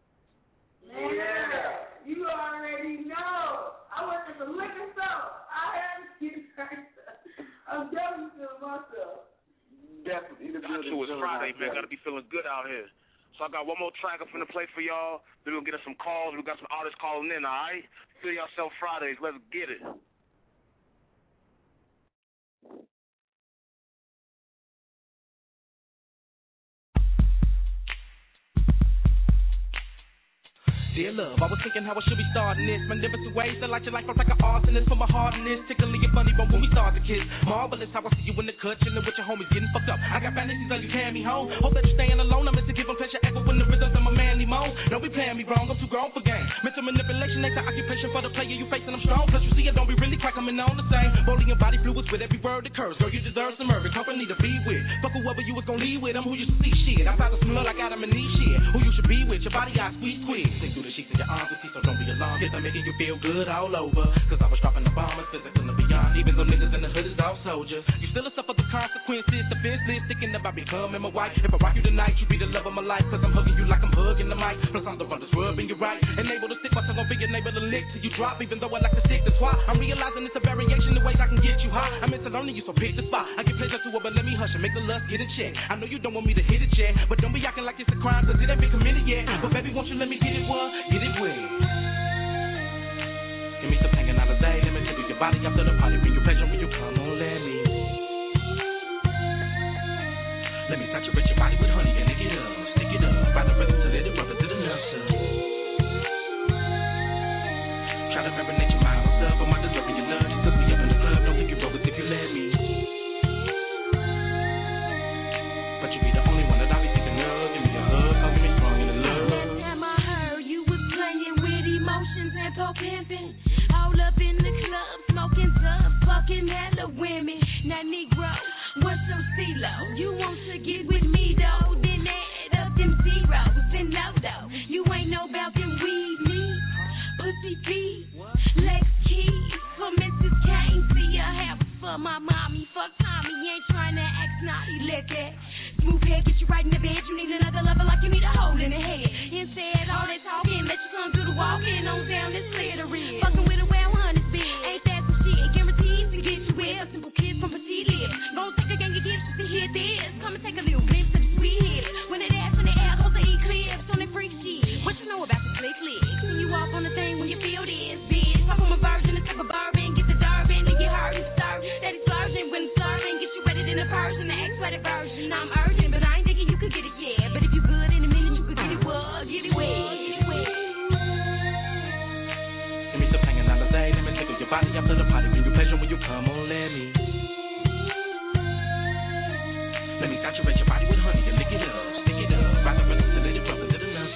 Yeah. You already know. I went to the liquor store. I had to get I'm definitely feeling myself. Definitely. Got you, it's Friday, man. Got to be feeling good out here. So I got one more track I'm finna play for y'all. Then we'll get us some calls. We got some artists calling in, all right? Feel yourself Fridays. Let's get it. Dear love, I was thinking how I should be starting this. Magnificent ways to light your life up like an arsonist. Put my heart in this, tickling your funny bone when we start to kiss. Marvelous how I see you in the cut, chilling with your homies, getting fucked up. I got fantasies of you carrying me home. Hope that you're staying alone. I'm meant to give them pleasure, echo in the rhythms of my manly moan. Don't be playing me wrong, I'm too grown for game. Mental manipulation ain't the occupation for the player you facing. I'm strong, plus you see it, don't be really crack coming on the same. Rolling your body fluids with every word that curves. Girl, you deserve some urban company to be with. Fuck whoever you was gonna leave with. I'm who you should see shit. Outside the smell like Adam and Eve shit. Who you should be with, your body I squeeze squeeze. Sink through the sheets in your arms. So don't be alarmed, yes, I'm making you feel good all over. Cause I was dropping the bombers, physical and beyond. Even though niggas in the hood is all soldiers. You still a suffer the consequences, defenseless, thinking about becoming my wife. If I rock you tonight, you be the love of my life. Cause I'm hugging you like I'm hugging the mic. Plus I'm the one that's rubbing you right. And able to stick my tongue on be your neighbor to lick till you drop. Even though I like to stick, that's why I'm realizing it's a variation of ways I can get you high. I'm into learning you, so pick the spot. I give pleasure to it, but let me hush and make the lust get in check. I know you don't want me to hit it yet, but don't be acting like it's a crime, cause it ain't been committed yet. But baby, won't you let me get it well, get it well. Give me some hanging out all day. Let me take your body after the party. Bring your pleasure when you come on, let me. Let me saturate your body with honey and lick it up. Stick it up. Ride the rhythm to let it rub it to the nurse. Try to marinate your mind myself. I'm not deserving your love. Just took me up in the club. Don't think you broke it if you let me. But you be the only one that I be thinking of. Give me a hug. I'll give me strong in the love. Damn, I heard you was playing with emotions and po pimping. All up in the club, smoking dubs, fucking hella women. Now, Negro, what's so CeeLo? You want to get with me, though? Then add up them zeros and no-do. You ain't know about them weed needs, pussy feet, Lex keys for Missus Kane. See, I have for my mommy. Fuck Tommy, ain't trying to act naughty. Let that smooth prepared, get you right in the bed. You need another lover like you need a hole in the head. Instead, all that talking, let you come do the walking on down this glitter red. Fucking with a well honest bitch. Ain't that some shit? Guaranteed to get you with a simple kiss from petite lips. Go take a gang of gifts to hear this. Come and take a little glimpse of the sweet hit. When it ass in the air, goes the eclipse on that freak shit. What you know about the slick lick? When you walk on the thing when you feel this, bitch. Talk from a virgin, a type of bourbon, get the durbin, and get hurt and starve. That is flirting when it's flirting, get you ready in a person, the X-rated version. I'm urgent, but I ain't thinking you could get it yet. But if you good in a minute, you could get it well, get it well, get it well. Give me some hanging on the day, let me tickle your body after the party. Bring you pleasure when you come on, let me. Let me saturate your body with honey and lick it up, stick it up. Ride the rhythm till it rubber to the nuts.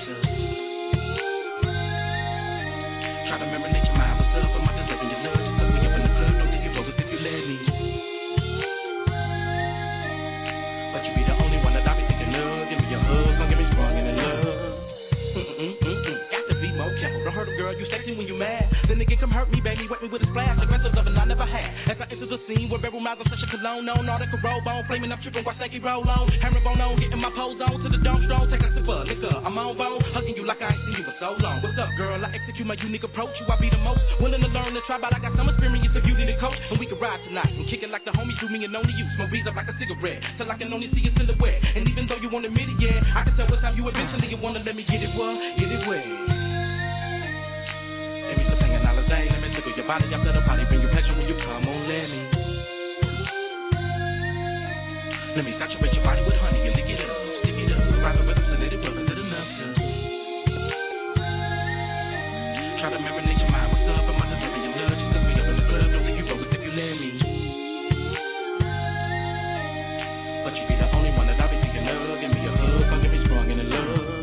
Try to marinate your mind with stuff, I'm not deserving your love. Just 'cause we up in the club, don't think you roll if you let me. But you be the only one that I be thinking of. Give me your hug, don't get me sprung in love. Mm-mm-mm-mm. Got to be more careful. Don't hurt a girl, you sexy when you mad. Then again, come hurt me, baby, wet me with a splash. Aggressive loving I never had. As I enter the scene where barrel mouths are such a cologne on. All that can roll bone, flaming up, tripping, watch that keep roll on. Herringbone on, getting my pose on to the dome strong. Take a sip of liquor, I'm on bone. Hugging you like I ain't seen you for so long. What's up, girl? I execute my unique approach. You, I be the most willing to learn and try, but I got some experience if you need a coach. And we can ride tonight and kick it like the homies do me and only you. Smoke bees up like a cigarette, till I can only see your silhouette. And even though you won't admit it, yeah, I can tell what time you eventually you wanna let me get it well, get it wet. Give me some hanging all the day, let me tickle your body after the party. Bring you pleasure when you come on, let me. Let me saturate your body with honey and lick it up, stick it up. Ride the rhythm till it rubber to the nuts. Try to marinate your mind with stuff, I'm not deserving your love. Just 'cause we up in the club, don't think you roll if you let me. But you be the only one that I be thinking of. Give me a hug, don't get me sprung in love.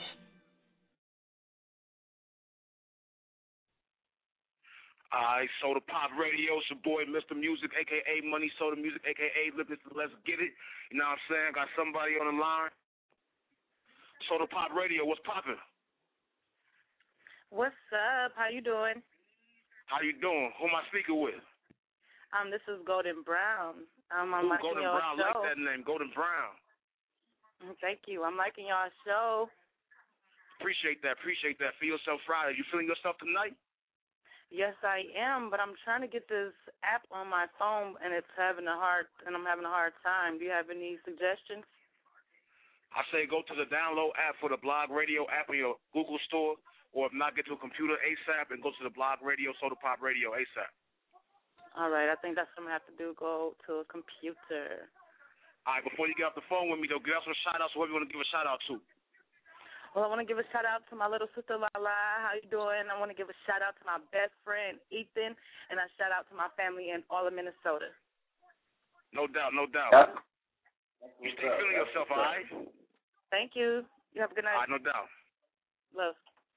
Alright, Soda Pop Radio, it's your boy Mister Music, aka Money Soda Music, aka Let's Get It. You know what I'm saying? Got somebody on the line. Soda Pop Radio, what's poppin'? What's up? How you doing? How you doing? Who am I speaking with? Um, this is Golden Brown. Um, I'm Ooh, liking Golden your Brown, show. like that name, Golden Brown. Thank you. I'm liking your show. Appreciate that, appreciate that. Feel yourself Friday. You feeling yourself tonight? Yes, I am, but I'm trying to get this app on my phone, and it's having a hard, and I'm having a hard time. Do you have any suggestions? I say go to the download app for the Blog Radio app in your Google store, or if not, get to a computer ASAP and go to the Blog Radio, Soda Pop Radio ASAP. All right, I think that's what I'm going to have to do, go to a computer. All right, before you get off the phone with me, though, give us some shout-outs, whoever you want to give a shout-out to. Well, I want to give a shout-out to my little sister, Lala. How you doing? I want to give a shout-out to my best friend, Ethan, and a shout-out to my family in all of Minnesota. No doubt, no doubt. Yep. You stay feeling yourself, all right? Thank you. You have a good night. All right, no doubt. Love.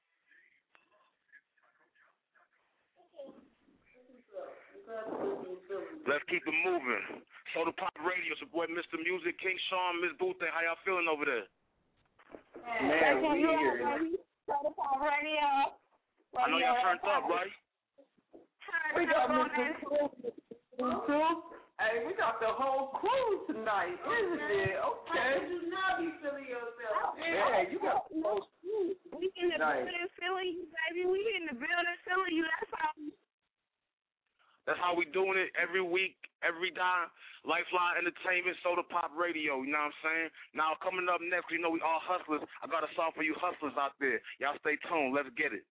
Let's keep it moving. Soda Pop Radio, it's your boy Mister Music, King Sean, Miss Boothang. How y'all feeling over there? Man, we here. Soda Pop Radio. I know y'all turned up, right? We got Mister Truth. Hey, we got the whole crew tonight, isn't it? Okay. Do not be feeling yourself. Yeah, you got the whole crew. We in the Nice. building feeling you, baby. We in the building feeling you. That's how. That's how we doing it every week, every time. Lifeline Entertainment, Soda Pop Radio, you know what I'm saying? Now, coming up next, you know we all hustlers. I got a song for you hustlers out there. Y'all stay tuned. Let's get it.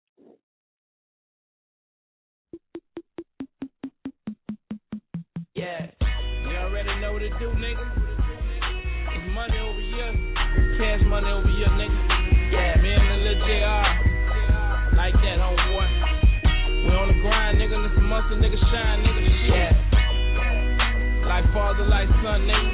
Yeah, you already know what to do, nigga. It's money over here, cash money over here, nigga. Yeah, me and the little J R, like that, homeboy. We on the grind, nigga. Let some muscle, nigga, shine, nigga. Yeah, like father, like son, nigga.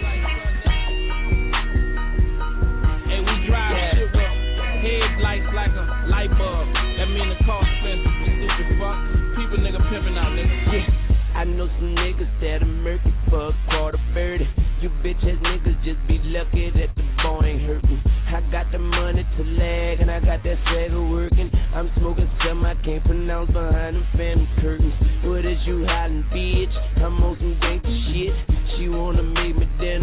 Hey, we drive yeah. shit with headlights like a light bulb. That mean the car expensive, you stupid fuck. People, nigga, pimping out, nigga. Yeah. I know some niggas that are murky for a quarter birdie. You bitch ass niggas just be lucky that the boy ain't hurting. I got the money to lag and I got that swagger working. I'm smoking something I can't pronounce behind them phantom curtains. What is you hiding, bitch? I'm on some gangsta shit. She wanna make me dinner. I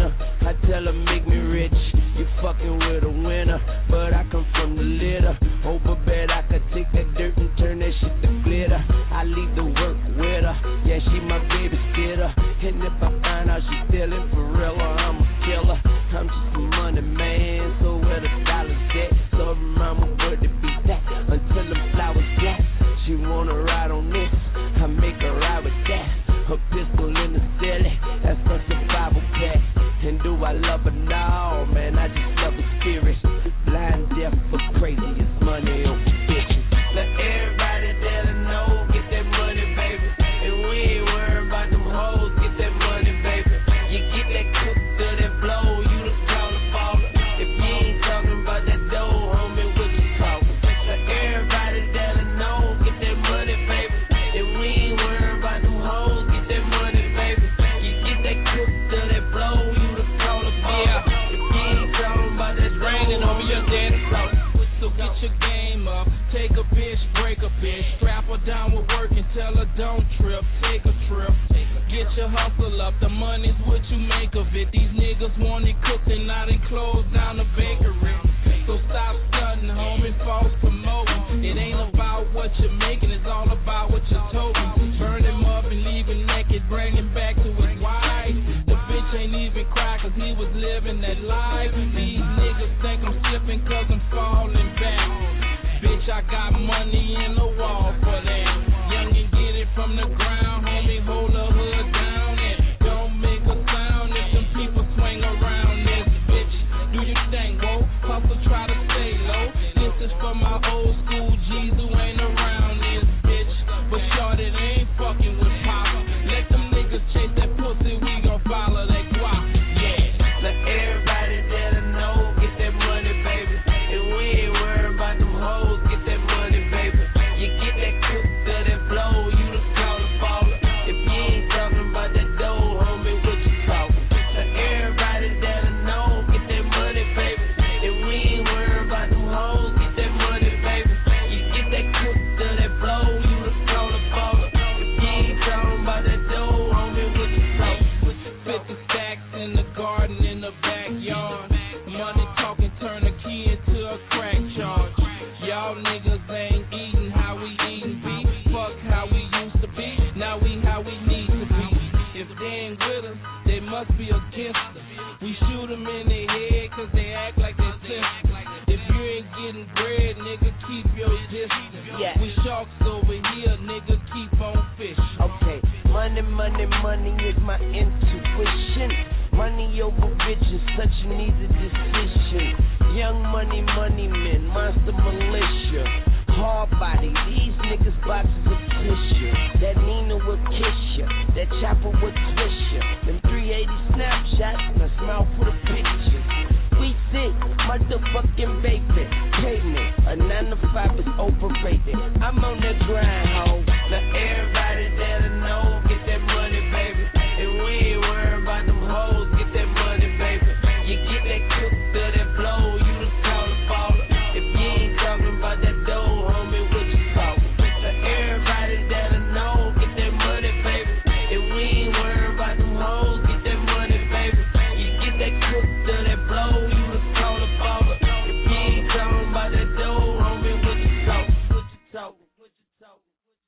I tell her make me rich. You fucking with a winner, but I come from the litter. Over bet I could take that dirt and turn that shit to glitter. I leave the work with her, yeah, she my babysitter. And if I find out she's stealing for real, I'm a killer. I'm just a money man, so where the dollars at? So mama where to be that until the flowers black. She wanna ride on this, I make her ride with that. Her pistol in the celly, that's her survival pack. And do I love her? No, man, I just love her spirit. Blind, deaf, but crazy, it's money on bitches. Let everybody that I know get that money, baby. And we ain't worried about them hoes, get that money, baby. You get that cook to that blow, you the collar baller. If you ain't talking about that dough, homie, what you talking? Let everybody that I know get that money, baby. And we ain't worried about them hoes, get that money, baby. You get that cook to that blow, you the collar baller. If you ain't talking about that raining on me, your daddy close. So get your game up, take a bitch, break a bitch, strap her down with work and tell her don't trip, take a trip. Get your hustle up, the money's what you make of it. These niggas want it cooked and now they close down the bakery. So stop stunting, homie, false promoting. It ain't about what you're making, it's all about what you're toting. Burn him up and leave him naked, bring him back to his wife. The bitch ain't even cry cause he was living that life. These niggas think I'm slipping cause I'm falling back. Bitch, I got money in the wall for that. Young and get it from the ground, homie, hold the hood down and don't make a sound if them people swing around this bitch. Do your thing, whoa, hustle, try to stay low. This is for my old school G's who ain't around this bitch. But shorty, they ain't fucking with Papa. Let them niggas chase that pussy, we gon' follow that guap, yeah. Let everybody that I know get that money, baby. And we ain't worried about them hoes, get that money, baby. You get that cook to that blow, you the collar baller. If you ain't talking about that dough, homie, what you talking? Let everybody that I know get that money, baby. And we ain't worried about them hoes, get that money, baby. You get that cook to that blow, you the collar baller. If you ain't talking about that dough, homie, what you talking? Fifty stacks in the garden in the backyard. Money talking, turn a key into a crack charge. Y'all niggas ain't eating how we eatin' beef. Fuck how we used to be, now we how we need to be. If they ain't with us, they must be against us. We shoot them in the head cause they act like they're senseless. If you ain't getting bread, nigga, keep your distance. Yeah. We sharks over here, nigga, keep on fishing. Okay, money, money, money is my intuition. Money over bitches, such an easy decision. Young money, money men, monster militia. Hard body, these niggas boxes of tissue. That Nina will kiss ya, that chopper will twist ya. Them three eighty snapshots, now smile for the pictures. We sick, motherfucking baby. Pay me, a nine to five is overrated. I'm on that grind, ho. Now everybody that I know get that money, baby. And we ain't worried about them hoes, get that money, baby. You get that cook to that blow, you the collar baller. If you ain't talking about that dough, homie, what you talking? Now everybody that I know get that money, baby. And we ain't worried about them hoes, get that money, baby. You get that cook to that blow, you the collar baller. If you ain't talking about that dough, homie, what you talking? What you talking? What you talking?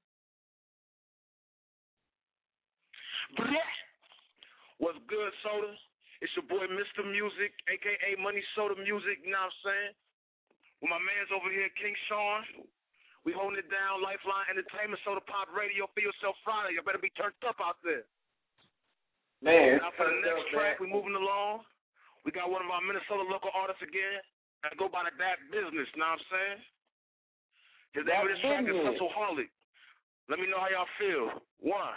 What's good, Soda? It's your boy, Mister Music, a k a. Money Soda Music, you know what I'm saying? With my man's over here, King Sean. We holding it down, Lifeline Entertainment, Soda Pop Radio, Feel Yourself Friday. You better be turned up out there. Man. Now for the next track, we moving along. We got one of our Minnesota local artists again. I go by the That Business, you know what I'm saying? His name of this track is Hustleaholic. Let me know how y'all feel. One.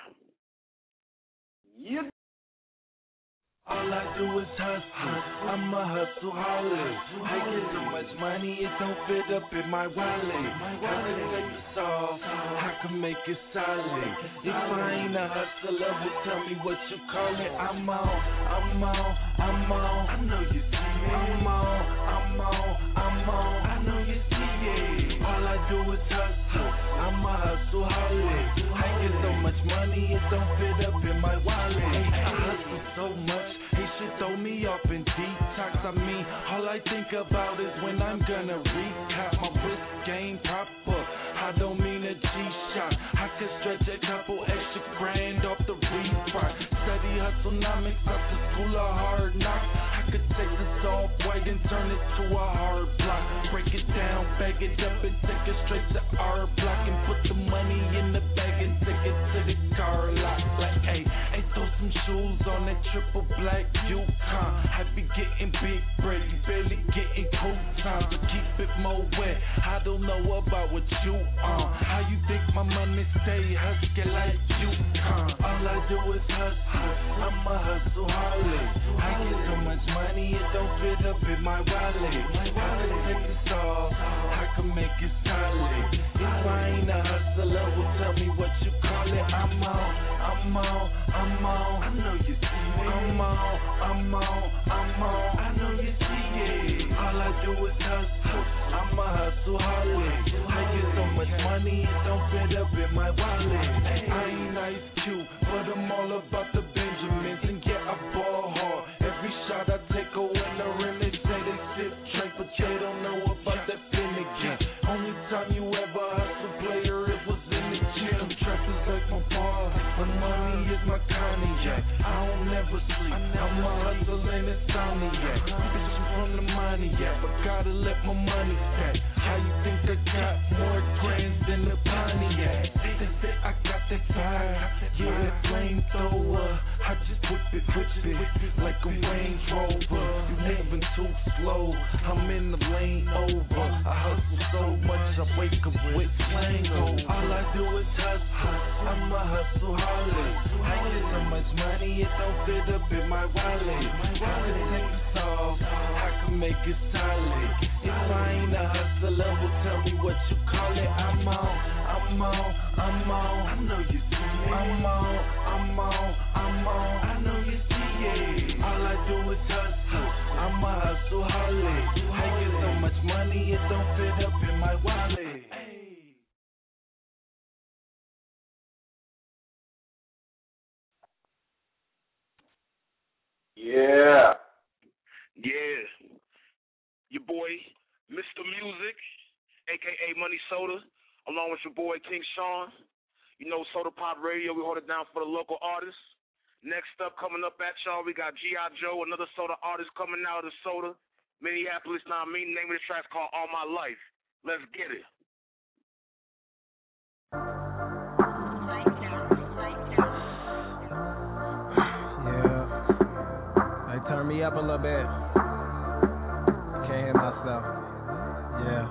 Yep. All I do is hustle, I'm a hustleaholic. I get so much money it don't fit up in my wallet. I can take the sauce, I can make it solid. If I ain't a hustler, well tell me what you call it. I'm on, I'm on, I'm on. I know you see it. I'm on, I'm on, I'm on. I know you see it. All I do is hustle, I'm a hustleaholic. I get so much money it don't fit up in my wallet. I hustle so much. Ain't shit throw me off in detox. I mean, all I think about is when I'm gonna recap my wrist game proper. I don't mean a G-shot. I could stretch a couple extra grand off the rebar. Study hustlenomics up the school of hard knocks. I could take the soft white and turn it to a hard block. Break it down, bag it up and take it straight to our block. And put the money in the bag and take it to the car lot. Like, hey, hey, throw some shoes on that triple black Yukon. I be getting big bread, you barely getting cool time. To keep it more wet, I don't know about what you on. How you think my money stay husky like Yukon? All I do is hustle, I'm a hustle holly. I get so much money, it don't fit up in my wallet. I can take this off, I can make it solid. If I ain't a hustler, well tell me what you call it. I'm on, I'm on, I'm on. I know you see me. I'm on, I'm on, I'm on. I know you see it. All I do is hustle, I'm a hustle holly. I get so much money, it don't fit up in my wallet. I ain't Ice Cube, but I'm all about the Benjamins. And yeah, I ball hard. Every shot I take a winner and they say they sip drink, but they don't know about that Finnegan. Only time you ever hustle player, it was in the gym. Trap is like my bar, but money is my cognac. I don't never sleep, I'm a hustle and insomniac. Bitch, I'm from the Pontiac, but gotta let my money stack. How you think they got more grands than the Pontiac? They say I got that fire, yeah, that flamethrower. I just whip it, whip it, like a Range Rover. You moving too slow, I'm in the lane over. I hustle so much, I wake up with slang over. All I do is hustle, I'm a hustle holly. I get so much money, it don't fit up in my wallet. I can take this off, I can make it solid. If I ain't a hustler, well tell me what you call it. I'm on, I'm on, I'm on. I know you see me. I'm on, I'm on, I'm on. I know you see it. All I do is hustle, I'm a hustle holly. I get so much money, it don't fit up in my wallet. Yeah. Yeah. Your boy, Mister Music, a k a. Money Soda, along with your boy, King Sean. You know, Soda Pop Radio, we hold it down for the local artists. Next up, coming up at y'all, we got G I. Joe, another Soda artist coming out of the Soda, Minneapolis. Now, I mean, the name of the track's called All My Life. Let's get it. Turn me up a little bit. Can't hear myself. Yeah.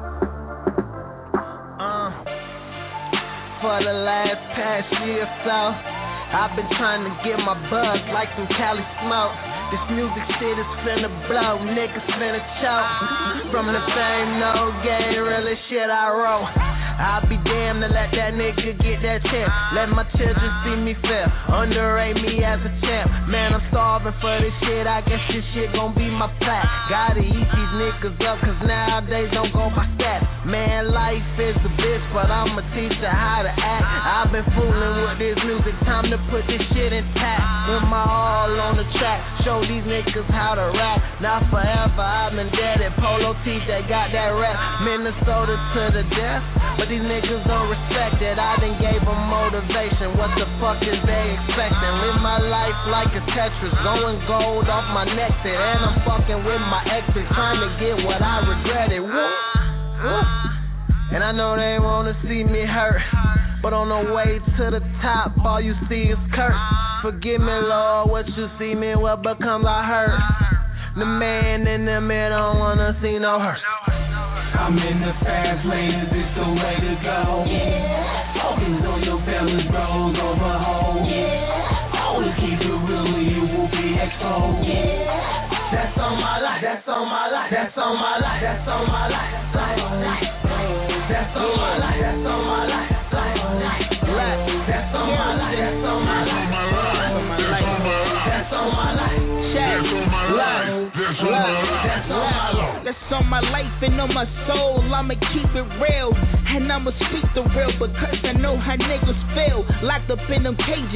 Uh. For the last past year or so, I've been trying to get my buzz like some Cali smoke. This music shit is finna blow, niggas finna choke. From the fame, no game, really shit I wrote. I'll be damned to let that nigga get that chance. Let my children see me fail, underrate me as a champ. Man, I'm starving for this shit, I guess this shit gon' be my pack. Gotta eat these niggas up, cause nowadays don't go by stats. Man, life is a bitch, but I'ma teach her how to act. I've been fooling with this music, time to put this shit intact. With my all on the track, show these niggas how to rap. Not forever, I've been dead at Polo T, they got that rap. Minnesota to the death, but these niggas don't respect it. I done gave them motivation. What the fuck is they expecting? Live my life like a Tetris, going gold off my nectar. And I'm fucking with my exes, trying to get what I regretted. Woo, woo. And I know they wanna see me hurt, but on the way to the top, all you see is curse. Forgive me, Lord, what you see me, what becomes I hurt. The man in the middle don't wanna see no hurt. I'm in the fast lane, is this the way to go? Yeah. Focus on your feelings, bros, overhaul. Yeah. Always keep it real, you will be exposed. Yeah. That's on my life, that's on my life, that's on my life, that's on my life, life, life. That's on my life, that's on my life, life, life. That's on my life, that's on my life, that's on my life, that's on my life, that's on my life, that's on my life. That's on my life and on my soul, I'ma keep it real. And I'ma speak the real because I know how niggas feel. Locked up in them cages,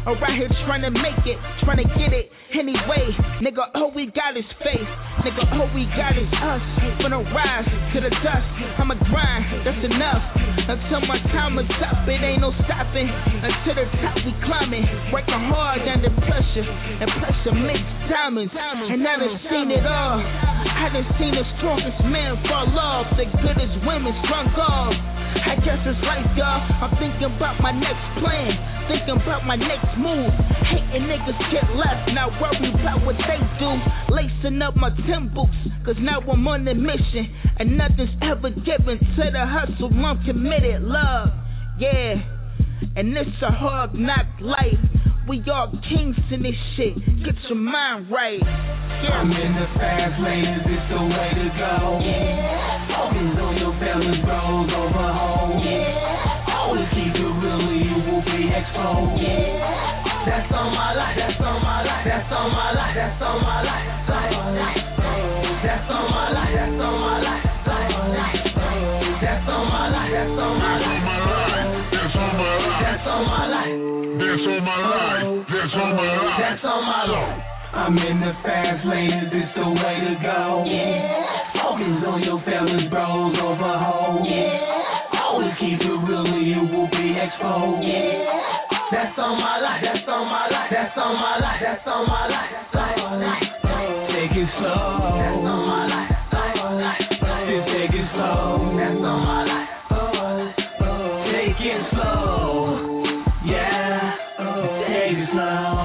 Or right here trying to make it, trying to get it anyway. Nigga, all we got is faith. Nigga, all we got is us. From the rise to the dust, I'ma grind, that's enough. Until my time is up, it ain't no stopping. Until the top we climbing, working hard under pressure. And pressure makes diamonds. And I done seen it all. I done seen the strongest men fall off, the goodest women strung off. I guess it's life, y'all. I'm thinking about my next plan, thinking about my next move. Hating niggas get left, not worry about what they do. Lacing up my Tim boots, cause now I'm on a mission. And nothing's ever given to the hustle, I'm committed. Love, yeah. And it's a hard knock life. We all kings in this shit, get your mind right. Yeah. I'm in the fast lane, is this the way to go? Yeah. Focus on your feelings, bros, over home. Yeah. Always keep it real or you will be exposed. Yeah. That's on my life, that's on my life, that's on my life, that's on my life, life, life. That's on my life, that's on my life, life, life. That's on my life, that's on my life, that's on my life, that's on my life. That's on my life, that's on my life, that's on my life. I'm in the fast lane, is this the way to go? Yeah. Focus on your feelings, bros, over home. Yeah. Always keep it real or you will be exposed. Yeah. That's on my life, that's on my life, that's on my life, that's on my life, life, life. Take it slow. That's on my life, life, life. Just take it slow. That's on my life. Take it slow. Yeah. Take it slow.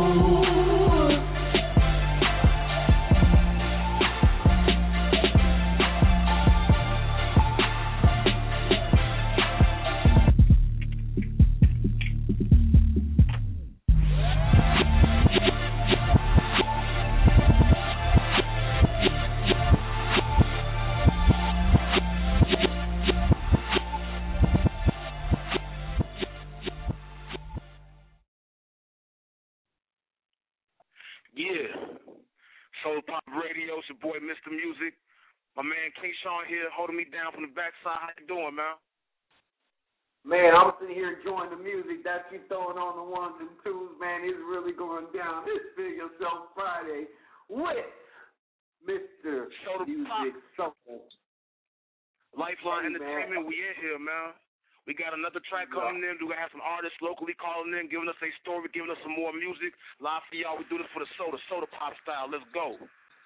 Soul Pop Radio, it's your boy Mister Music. My man King Sean here, holding me down from the backside. How you doing, man? Man, I'm sitting here enjoying the music that you throwing on the ones and twos, man. It's really going down. This Feel Yourself Friday with Mister Music Soul. Lifeline Hey, Entertainment, man. we in here, man. We got another track coming in. We're going to have some artists locally calling in, giving us a story, giving us some more music. Live for y'all. We do this for the soda, soda pop style. Let's go.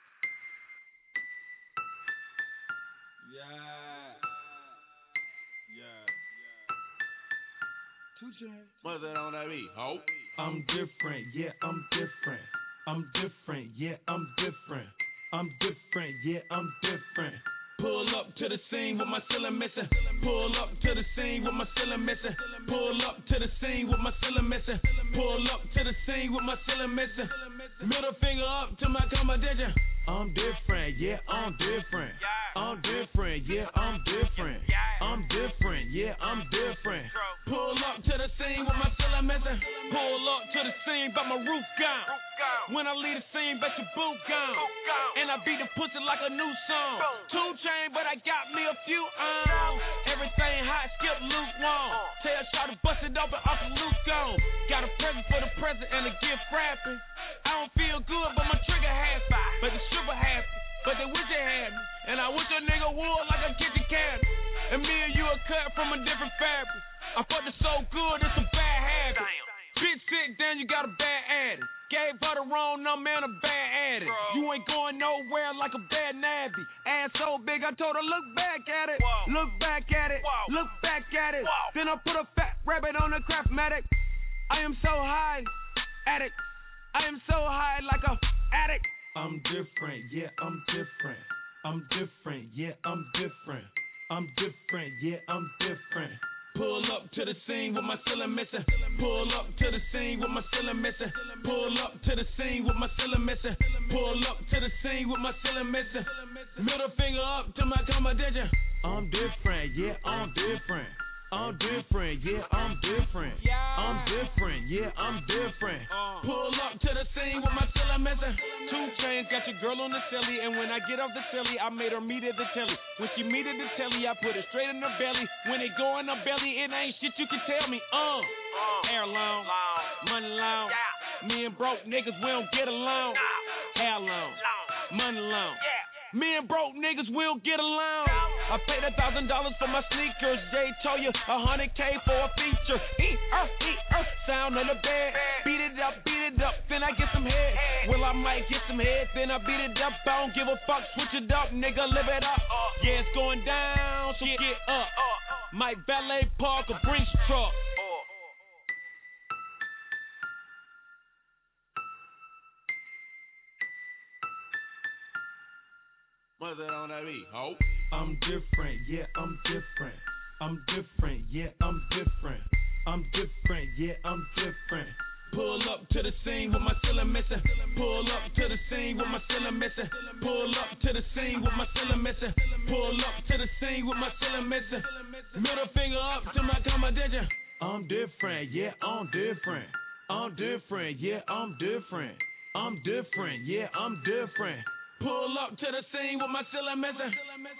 Yeah. Yeah. Two Chainz. What's that on that beat? Ho. I'm different, yeah, I'm different. I'm different, yeah, I'm different. I'm different, yeah, I'm different. Pull up to the scene with my ceiling missing. Pull up to the scene with my ceiling missing. Pull up to the scene with my ceiling missing. Pull up to the scene with my ceiling missing. Middle finger up to my competition. I'm different, yeah, I'm different. I'm different, yeah, I'm different. I'm different, yeah, I'm different. Pull up to the scene with my ceiling missing. Pull up to the scene, but my roof gone. When I leave the scene, bet your boot gone. And I beat the pussy like a new song. Two Chainz, but I got me a few on. Everything hot, skip lukewarm. Tell Shawty bust it open, off the loose gone. Got a present for the present and a gift wrapping. I don't feel good, but my trigger happy. But the stripper happy, but they wish they had me. And I wish a nigga would like a kitchen cabinet. And me and you are cut from a different fabric. I fucked it so good, it's a bad habit. Bitch sit down, you got a bad addict. Gave her the wrong number and a bad addict. You ain't going nowhere like a bad nabby. Ass so big, I told her, look back at it. Whoa. Look back at it. Whoa. Look back at it. Whoa. Then I put a fat rabbit on the Craftmatic. I am so high, addict. I am so high like a addict. I'm different, yeah, I'm different. I'm different, yeah, I'm different. I'm different, yeah, I'm different. Pull up to the scene with my ceiling missing. Pull up to the scene with my ceiling missing. Pull up to the scene with my ceiling missing. Pull up to the scene with my ceiling missing. Middle finger up to my competition. I'm different, yeah, I'm different. I'm different, yeah, I'm different. I'm different, yeah, I'm different. Pull up to the scene with my ceiling missing. Two Chainz got your girl on the silly, and when I get off the silly, I made her meet at the telly. When she meet at the telly, I put it straight in her belly. When it go in her belly, it ain't shit you can tell me. Uh, hair long, money long. Me and broke niggas, we don't get along. How long? Money long. Me and broke niggas, we don't get along. I paid a thousand dollars for my sneakers. Jay told you a hundred K for a feature. Eat, uh, eat, uh, sound on the bed. Beat it up, beat it up, then I get some head. Well, I might get some head, then I beat it up. I don't give a fuck, switch it up, nigga, live it up. Yeah, it's going down, so get up. Might valet park a Brinks truck. What's that on that beat, ho? I'm different, yeah, I'm different. I'm different, yeah, I'm different. I'm different, yeah, I'm different. Pull up to the scene with my ceiling missing. Pull up to the scene with my ceiling missing. Pull up to the scene with my ceiling missing. Pull up to the scene with my ceiling missing. Middle finger up to my competition. I'm different, yeah, I'm different. I'm different, yeah, I'm different. I'm different, yeah, I'm different. Pull up to the scene with my ceiling missing.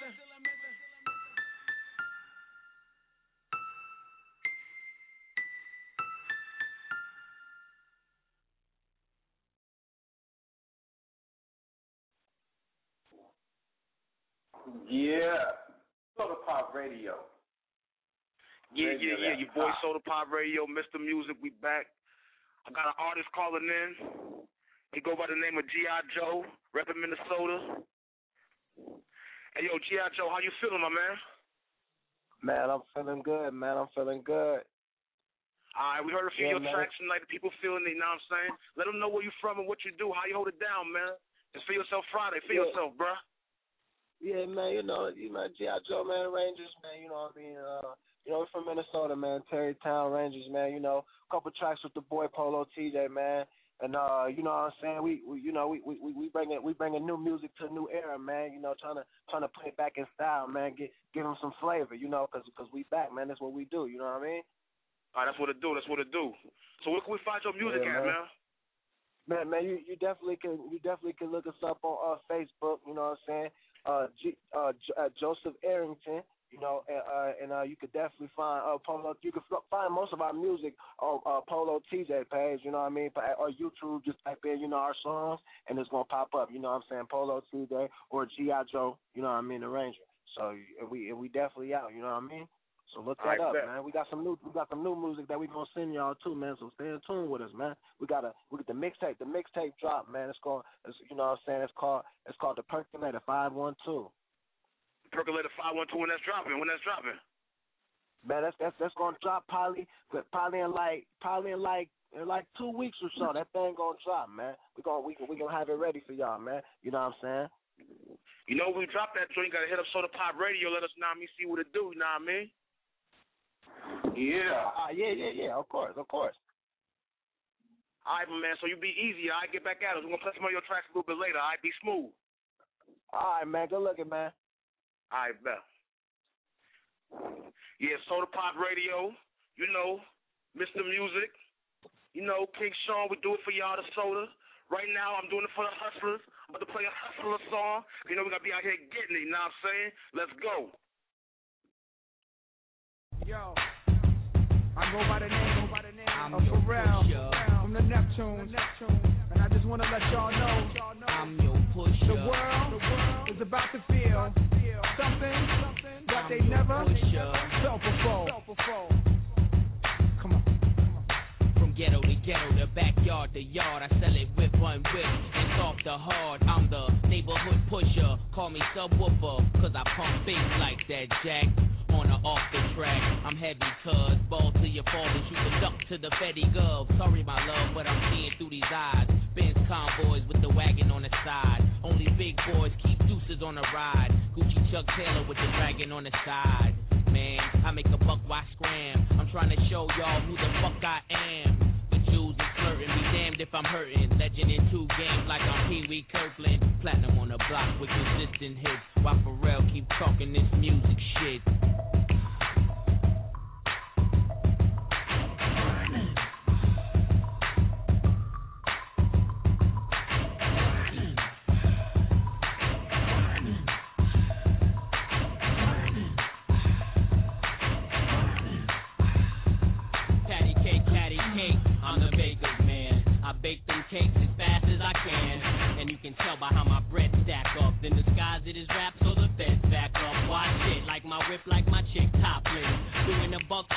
Yeah, Soda Pop Radio. Yeah, Radio yeah, yeah. Your boy Soda Pop Radio, Mister Music, we back. I got an artist calling in. He go by the name of G I. Joe, repping Minnesota. Hey, yo, G I. Joe, how you feeling, my man? Man, I'm feeling good, man. I'm feeling good. All right, we heard a few Yeah, of your man. tracks tonight. The people feeling it, you know what I'm saying? Let them know where you from and what you do, how you hold it down, man. It's For Yourself Friday. For Yeah. yourself, bruh. Yeah, man, you know, you know, G I. Joe, man, Rangers, man, you know what I mean? Uh, you know, we're from Minnesota, man, Terrytown Rangers, man, you know, a couple tracks with the boy Polo T J, man. And uh, you know what I'm saying? We, we you know, we we we bring it we bringing new music to a new era, man. You know, trying to trying to put it back in style, man. Get give them some flavor, you know, because cause we back, man. That's what we do. You know what I mean? All right, that's what it do. That's what it do. So where can we find your music Yeah, at, man. man? Man, man, you, you definitely can you definitely can look us up on uh, Facebook. You know what I'm saying? Uh, G, uh, J- uh, Joseph Arrington. You know, and, uh, and uh, you could definitely find uh, Polo. You can f- find most of our music on uh, Polo T J page. You know what I mean? Or YouTube, just type in, you know, our songs, and it's gonna pop up. You know what I'm saying? Polo T J or G I. Joe. You know what I mean? The Ranger. So and we and we definitely out. You know what I mean? So look that All right, up, bet. man. We got some new we got some new music that we gonna send y'all too, man. So stay in tune with us, man. We got a we got the mixtape. The mixtape drop, man. It's called it's, you know what I'm saying? It's called it's called the Percolator five one two. Percolator five one two, when that's dropping, when that's dropping. Man, that's that's that's gonna drop probably, but probably in like probably in like in like two weeks or so. That thing gonna drop, man. We gonna we we gonna have it ready for y'all, man. You know what I'm saying? You know, when we drop that joint, you gotta hit up Soda Pop Radio. Let us know, I mean, see what it do. You know what I mean? Yeah. Uh, yeah, yeah, yeah. Of course, of course. All right, my man. So you be easy. I right, get back at us. We're gonna play some of your tracks a little bit later. I right, be smooth. All right, man. Good looking, man. All right, bet. Yeah, Soda Pop Radio. You know, Mister Music. You know, King Sean. We do it for y'all, the Soda. Right now, I'm doing it for the hustlers. I'm about to play a hustler song. You know, we gotta be out here getting it. You know what I'm saying? Let's go. Yo, I go by the name, go by the name of Pharrell from the Neptunes, and I just want to let y'all know I'm your pusher. the world is about to feel something that they never felt before. Come on. From ghetto to ghetto, the backyard to yard, I sell it with one whip. It's off the hard, I'm the neighborhood pusher. Call me subwoofer, cause I pump bass like that, Jack. On or off the track, I'm heavy, cuz ball to your fall and shoot the duck to the Fetty Gov. Sorry, my love, but I'm seeing through these eyes. Benz convoys with the wagon on the side. Only big boys keep deuces on the ride. Gucci Chuck Taylor with the dragon on the side. Man, I make a buck, why scram? I'm trying to show y'all who the fuck I am. The Jews is flirting, be damned if I'm hurting. Legend in two games like I'm Pee Wee Kirkland. Platinum on the block with consistent hits. While Pharrell keep talking this music shit. I'm the bake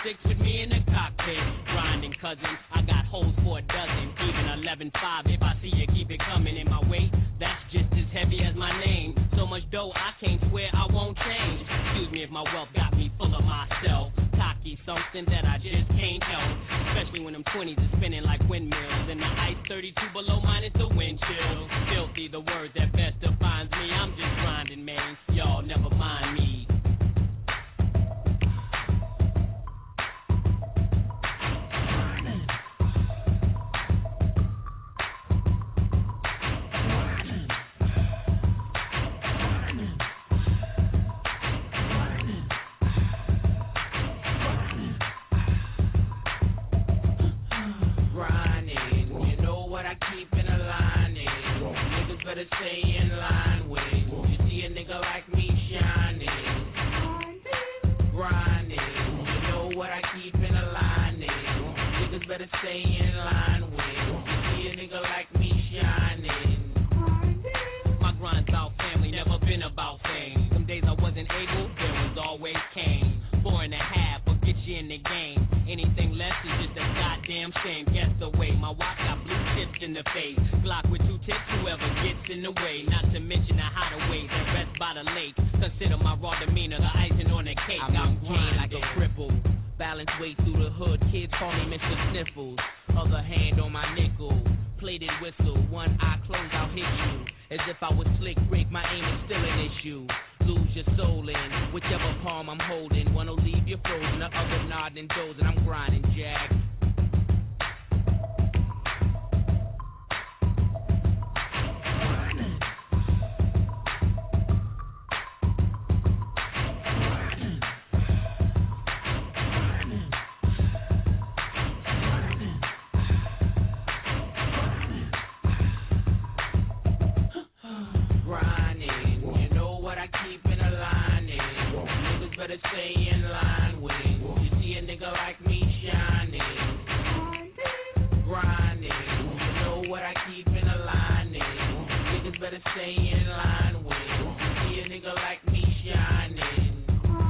six with me in the cockpit. Grinding cousins, I got holes for a dozen. Even eleven five, if I see you, keep it coming in my way. That's just as heavy as my name. So much dough, I can't swear I won't change. Excuse me if my wealth got me full of myself. Cocky, something that I just can't help. Especially when them twenties are spinning like windmills. And the ice thirty-two below minus the wind chill. Filthy, the word that best defines me. I'm just grinding, man. Y'all never mind me. Better stay in line with. You see a nigga like me shining, grinding. You know what I keep in a line. Niggas better stay in line with. You see a nigga like me shining. My grind's about family, never been about fame. Some days I wasn't able, there was always Kane. Four and a half will get you in the game. Anything less is just a goddamn shame. Guess the way my watch got blue tips in the face. Glock with two tips, whoever gets in the way. Not to mention the hideaway that rests by the lake. Consider my raw demeanor the icing on the cake. I'm, I'm green like a cripple. Balance way through the hood. Kids call me Mister Sniffles. Other hand on my nickel. Plated whistle. One eye closed, I'll hit you. As if I was slick Rick, my aim is still an issue. Lose your soul in whichever palm I'm holding. One'll leave you frozen, the other nodding dozing. I'm grinding, Jack. Better stay in line with. You see a nigga like me shining, grinding. You know what I keep in a line. Niggas better stay in line with. You see a nigga like me shining.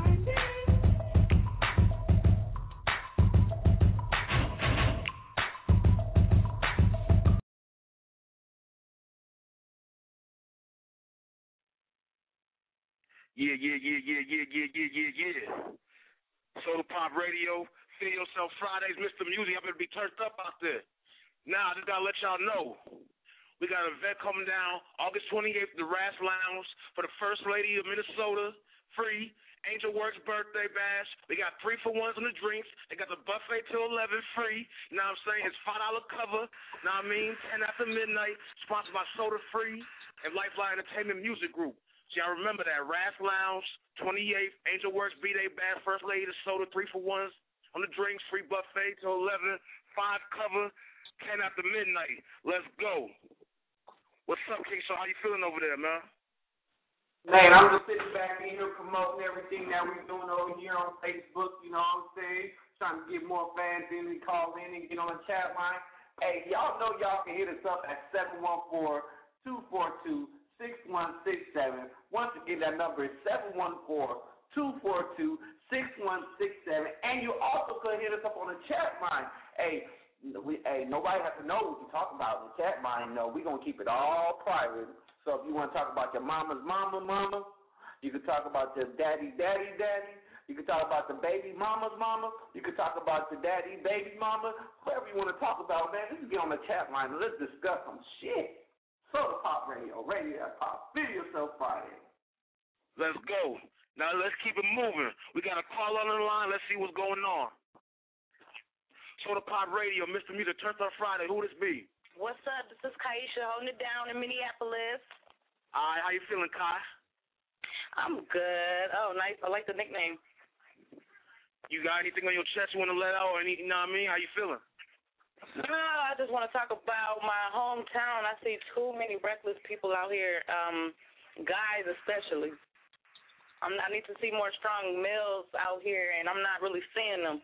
Yeah, yeah, yeah, yeah, yeah, yeah, yeah, yeah, yeah. Soda Pop Radio, Feel Yourself Fridays, Mister Music. I better be turned up out there. Now, I just got to let y'all know. We got an event coming down August twenty-eighth at the Rass Lounge for the First Lady of Minnesota, free. Angel Works birthday bash. We got three for ones on the drinks. They got the buffet till eleven free. You know what I'm saying? It's five dollar cover. You know what I mean? ten after midnight. Sponsored by Soda Free and Lifeline Entertainment Music Group. So y'all remember that. Rass Lounge, twenty-eighth, Angel Works B-Day bash, First Lady of Soda, three for ones on the drinks, free buffet till eleven, five cover, ten after midnight. Let's go. What's up, King? So how you feeling over there, man? Man, I'm just sitting back in here promoting everything that we're doing over here on Facebook, you know what I'm saying? Trying to get more fans in and call in and get on the chat line. Hey, y'all know y'all can hit us up at seven one four, two four two, six one six seven. Once again, that number is seven one four, two four two, six one six seven. And you also could hit us up on the chat line. Hey, we, hey, nobody has to know what you're talking about in the chat line. No, we're going to keep it all private. So if you want to talk about your mama's mama, mama, you can talk about your daddy, daddy, daddy. You can talk about the baby mama's mama. You can talk about the daddy, baby mama. Whoever you want to talk about, man, just get on the chat line and let's discuss some shit. Soda Pop Radio, Radio That Pop, Feel Yourself Friday. Let's go. Now let's keep it moving. We got a call on the line. Let's see what's going on. Soda Pop Radio, Mister Music, Turn Up Friday. Who this be? What's up? This is Kaisha holding it down in Minneapolis. All right, how you feeling, Kai? I'm good. Oh, nice. I like the nickname. You got anything on your chest you want to let out? Or any, you know what I mean? How you feeling? No, I just want to talk about my hometown. I see too many reckless people out here, um, guys especially. I'm, I need to see more strong males out here, and I'm not really seeing them.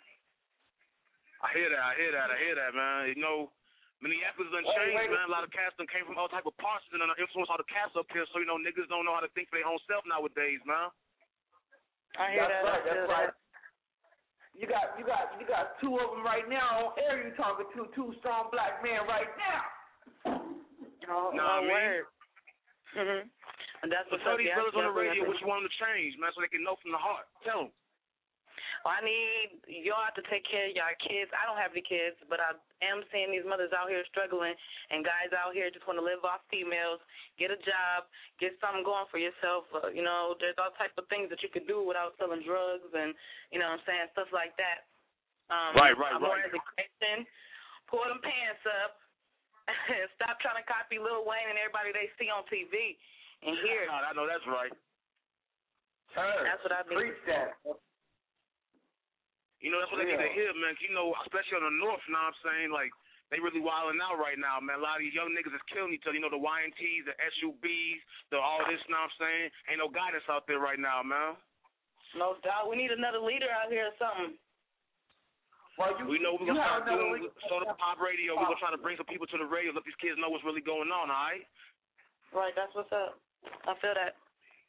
I hear that. I hear that. I hear that, man. You know, Minneapolis done changed, wait, wait, man. A lot of cats done came from all type of parts and done influenced all the cats up here, so, you know, niggas don't know how to think for their own self nowadays, man. I hear that's that. Right, that's right. You got you got you got two of them right now on air. You talking to two strong black men right now. Oh, nah, oh word. Mhm. And that's so what tell these brothers on the radio what you want them to change, man, so they can know from the heart. Tell them. Well, I need y'all to take care of y'all kids. I don't have any kids, but I am seeing these mothers out here struggling and guys out here just want to live off females, get a job, get something going for yourself. Uh, you know, there's all types of things that you could do without selling drugs and, you know what I'm saying, stuff like that. Um, right, right, I'm right. more education. Pull them pants up and stop trying to copy Lil Wayne and everybody they see on T V and hear. I know that's right. Her. That's what I mean. Preach that. You know, that's what yeah. they need to hear, man. You know, especially on the north, you know what I'm saying? Like, they really wilding out right now, man. A lot of these young niggas is killing each other. You know, the Y N Ts, the S U Bs, the all this, you know what I'm saying? Ain't no guidance out there right now, man. No doubt. We need another leader out here or something. Well, you, we know we're going to start doing Soda Pop Radio. We're going to try to bring some people to the radio, let these kids know what's really going on, all right? Right, that's what's up. I feel that.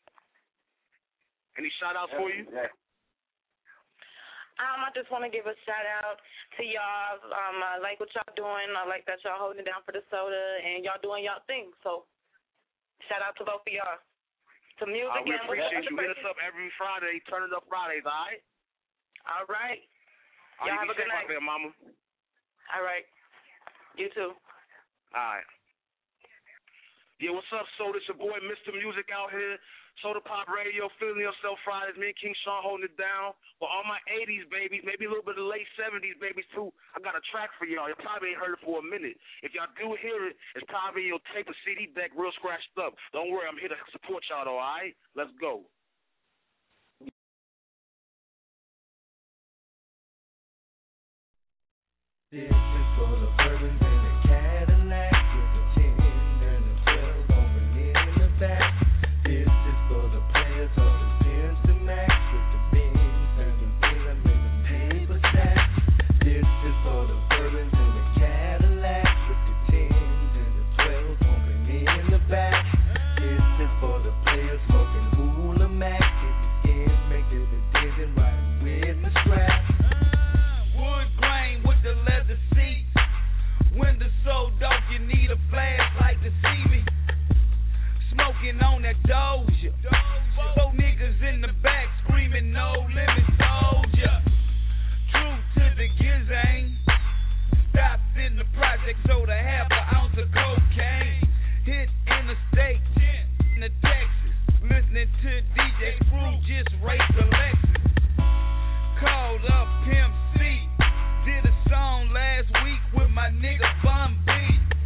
Any shout-outs for you? Yeah. Um, I just want to give a shout out to y'all. Um, I like what y'all doing. I like that y'all holding it down for the soda and y'all doing y'all thing. So, shout out to both of y'all. To music uh, we and appreciate you. Hit us up every Friday. Turn it up Fridays, all right? All right. All y'all right, have a good night. There, mama. All right. You too. All right. Yeah, what's up, Soda? It's your boy, Mister Music out here. Soda Pop Radio, Feeling Yourself Fridays. Me and King Sean holding it down. For all my eighties babies, maybe a little bit of late seventies babies too, I got a track for y'all. You probably ain't heard it for a minute. If y'all do hear it, it's probably your tape or C D deck real scratched up. Don't worry, I'm here to support y'all though, all right? Let's go. This is for the bourbons and the Cadillac with the ten and the twelve open in the back. This is for the players of the Benz to Max with the Benz and the Benz and the paper stacks. This is for the bourbons and the Cadillac with the tens and the twelves open in the back. This is for the players smoking Hula Max. If you can't make it, the decision right with the scratch. Wood grain with the leather seats. Windows so dope you need a flashlight to see me. Smoking on that Doja. Four niggas in the back screaming no limit soldier. True to the gizane. Stopped in the project, sold a half an ounce of cocaine. Hit interstate in the Texas. Listening to D J Screw just race the Lexus. Called up Pimp C. Did a song last week with my nigga Bum B.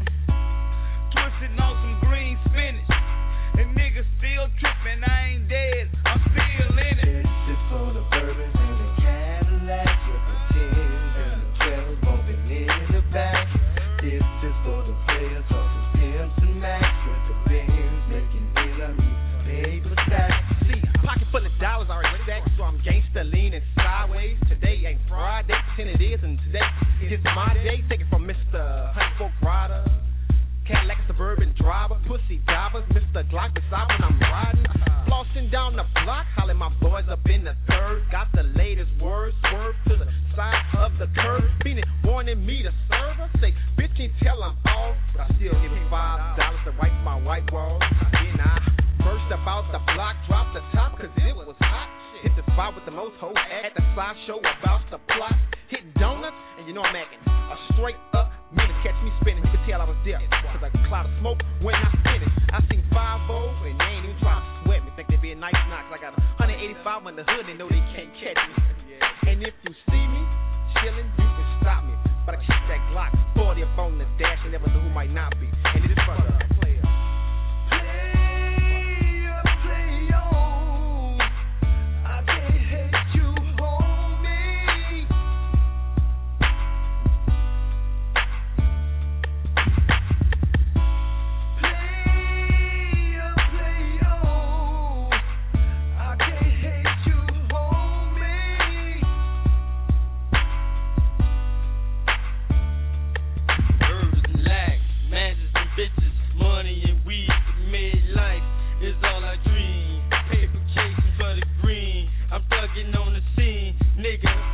Twisting on some green spinach. And niggas still tripping, I ain't dead, I'm still in it. This is for the bourbons and the Cadillac with the tens and the twelves bumping in the back. This is for the players of the Pimps and Max with the Benz making it on me paper stacks. See, pocket full of dollars already stacked, so I'm gangsta leaning sideways. Today ain't Friday, pretend it is, and today is my day. Take it from Mister Honey Folk Rider, Cadillac Suburban Driver, Pussy Divers, Mister Glock beside when I'm riding. Flossing down the block, hollering my boys up in the third. Got the latest words, swerve to the side of the curb. Meaning warning me to serve her. Say, bitch can't tell I'm off, but I still give him five dollars to wipe my white walls. Then I burst about the block, dropped the top cause it was hot. Hit the spot with the most hoes at the side show about the plot. Hit donuts, and you know I'm acting a straight up minute. Catch me spinning, you can tell I was there. Cause like a cloud of smoke when I finished. I seen five oh, and they ain't even try to sweat me. Think they be a nice knock. I got one eighty-five in the hood, they know they can't catch me. And if you see me chilling, you can stop me. But I keep that Glock forty up on the dash, you never know who might not be. And it is for the player.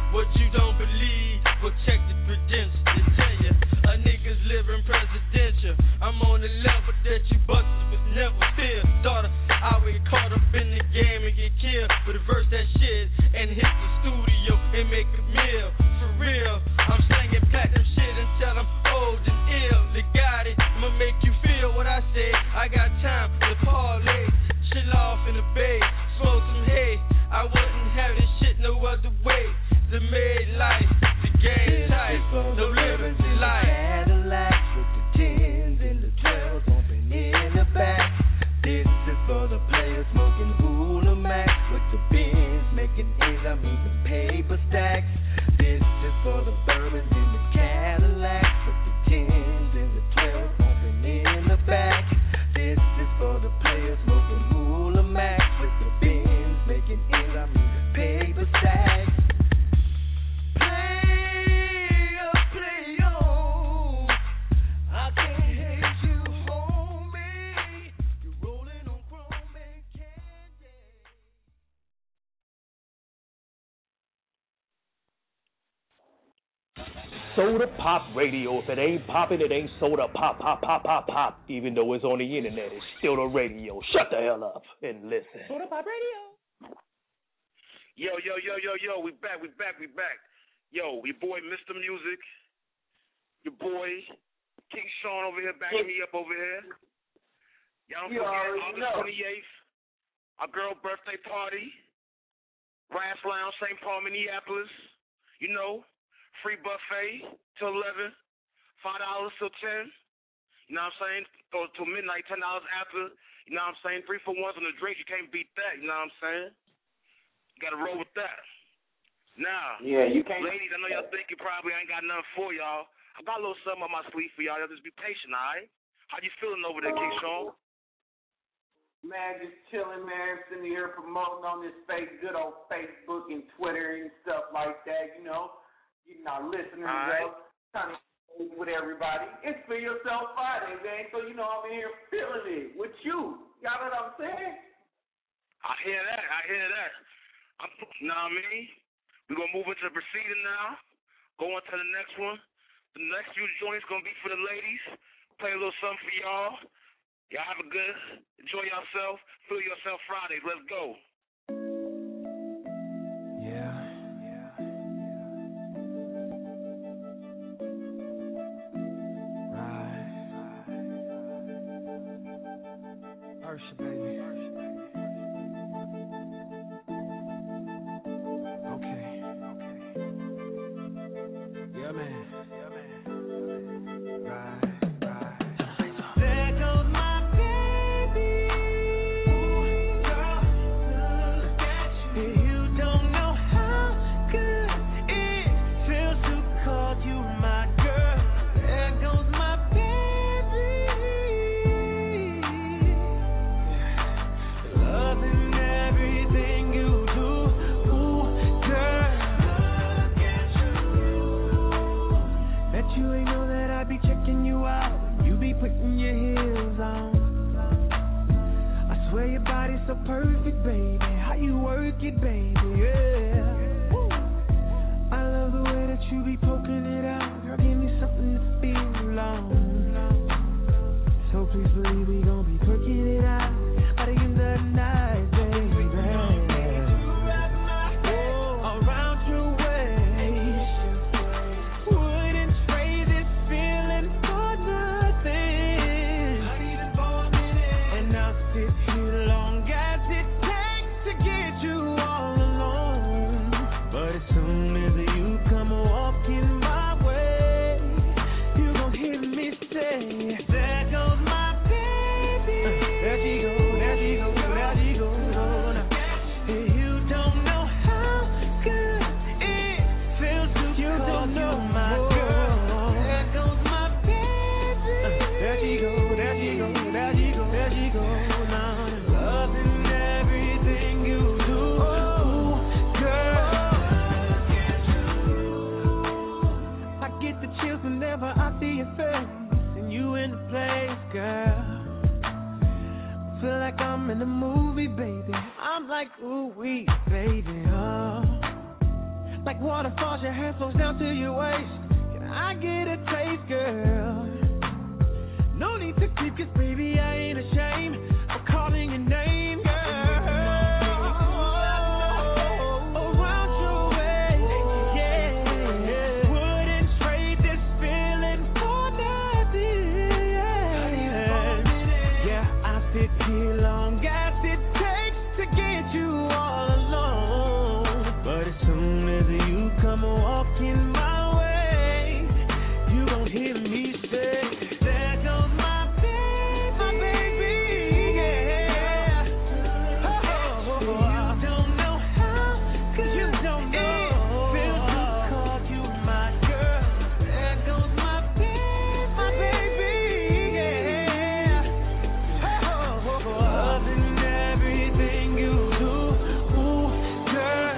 what you don't believe. Well, check the credentials to tell you a nigga's living presidential. I'm on the level that you busters would never feel. Daughter, I would get caught up in the game and get killed. But reverse that shit and hit the studio and make a meal. For real, I'm slanging platinum shit until I'm old and ill. They got it, I'ma make you feel what I say. I got time to parlay, chill off in the bay, smoke some hay. I wouldn't have this shit no other way. The made life, the game life, no living life. Cadillac with the tens and the twelves bumping in the back. This is for the players smoking Hula Mac with the bins making A's, I'm even paper stacks. This is for the bourbons in the Cadillac with the tens and the twelves bumping in the back. This is for the players smoking Hula Mac with the bins making A's, I'm even paper stacks. Soda Pop Radio. If it ain't popping, it ain't soda pop, pop, pop, pop, pop. Even though it's on the internet, it's still the radio. Shut the hell up and listen. Soda Pop Radio. Yo, yo, yo, yo, yo, we back, we back, we back. Yo, your boy Mister Music, your boy King Sean over here backing me up over here. Y'all don't forget August twenty-eighth, our girl birthday party, Brass Lounge, Saint Paul, Minneapolis. You know, free buffet till eleven, five dollars till ten. You know what I'm saying? Or till midnight, ten dollars after. You know what I'm saying? Three for ones on the drink, you can't beat that. You know what I'm saying? You gotta roll with that. Now, yeah, you can't. Ladies, I know y'all think you probably ain't got nothing for y'all. I got a little something on my sleeve for y'all. Y'all just be patient, all right? How you feeling over there, King Sean? Man, just chilling, man. Sitting here promoting on this fake, good old Facebook and Twitter and stuff like that. You know, you know, listening to right. Trying to with everybody. It's Feel Yourself Friday, man. So you know, I'm in here feeling it with you. Y'all know what I'm saying? I hear that. I hear that. I'm, you know what I mean? We're going to move into the proceeding now. Go on to the next one. The next few joints going to be for the ladies. Play a little something for y'all. Y'all have a good, enjoy yourself. Feel Yourself Fridays. Let's go. Yeah. Right. Ursha, baby. Yeah, man. Yeah, man. Right, right. There goes my baby. Ooh, girl, look at you. You don't know how good it feels to call you my girl. There goes my baby. waterfalls, your hair flows down to your waist. Can I get a taste, girl? No need to keep, cause baby, I ain't ashamed of calling your name, girl. Around your way, yeah. Wouldn't trade this feeling for nothing, yeah. Yeah, I sit here long as it takes to get you all alone. But as soon as you come walking my way, you gon' hear me say, there goes my baby, my baby, yeah. Oh, you don't know how, cause you don't know. It feels good to call you my girl. There goes my baby, my baby, yeah. Oh, loving everything you do, ooh, girl.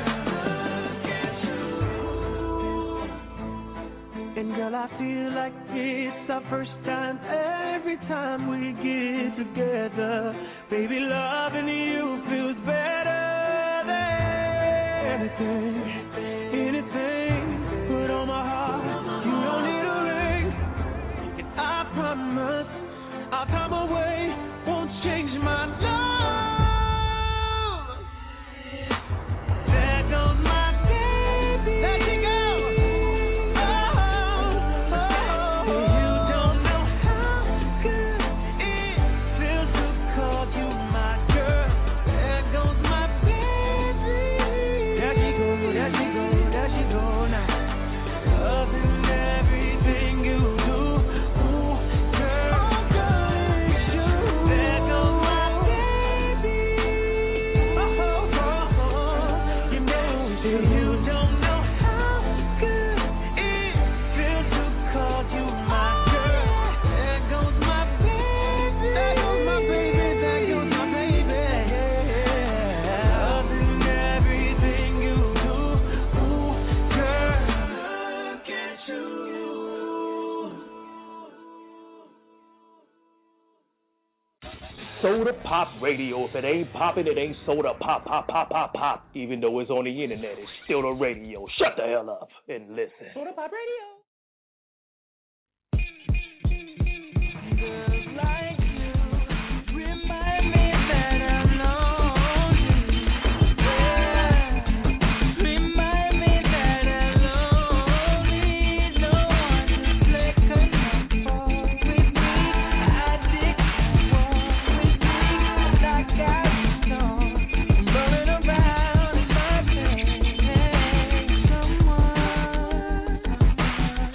And girl, I feel like it's our first time every time we get together. Baby, loving you feels better than anything, anything. Put on my heart, you don't need a ring. And I promise, our time away won't change my love. There goes my baby. There she goes. Soda Pop Radio. If it ain't popping, it ain't soda pop, pop, pop, pop, pop. Even though it's on the internet, it's still the radio. Shut the hell up and listen. Soda Pop Radio. Someone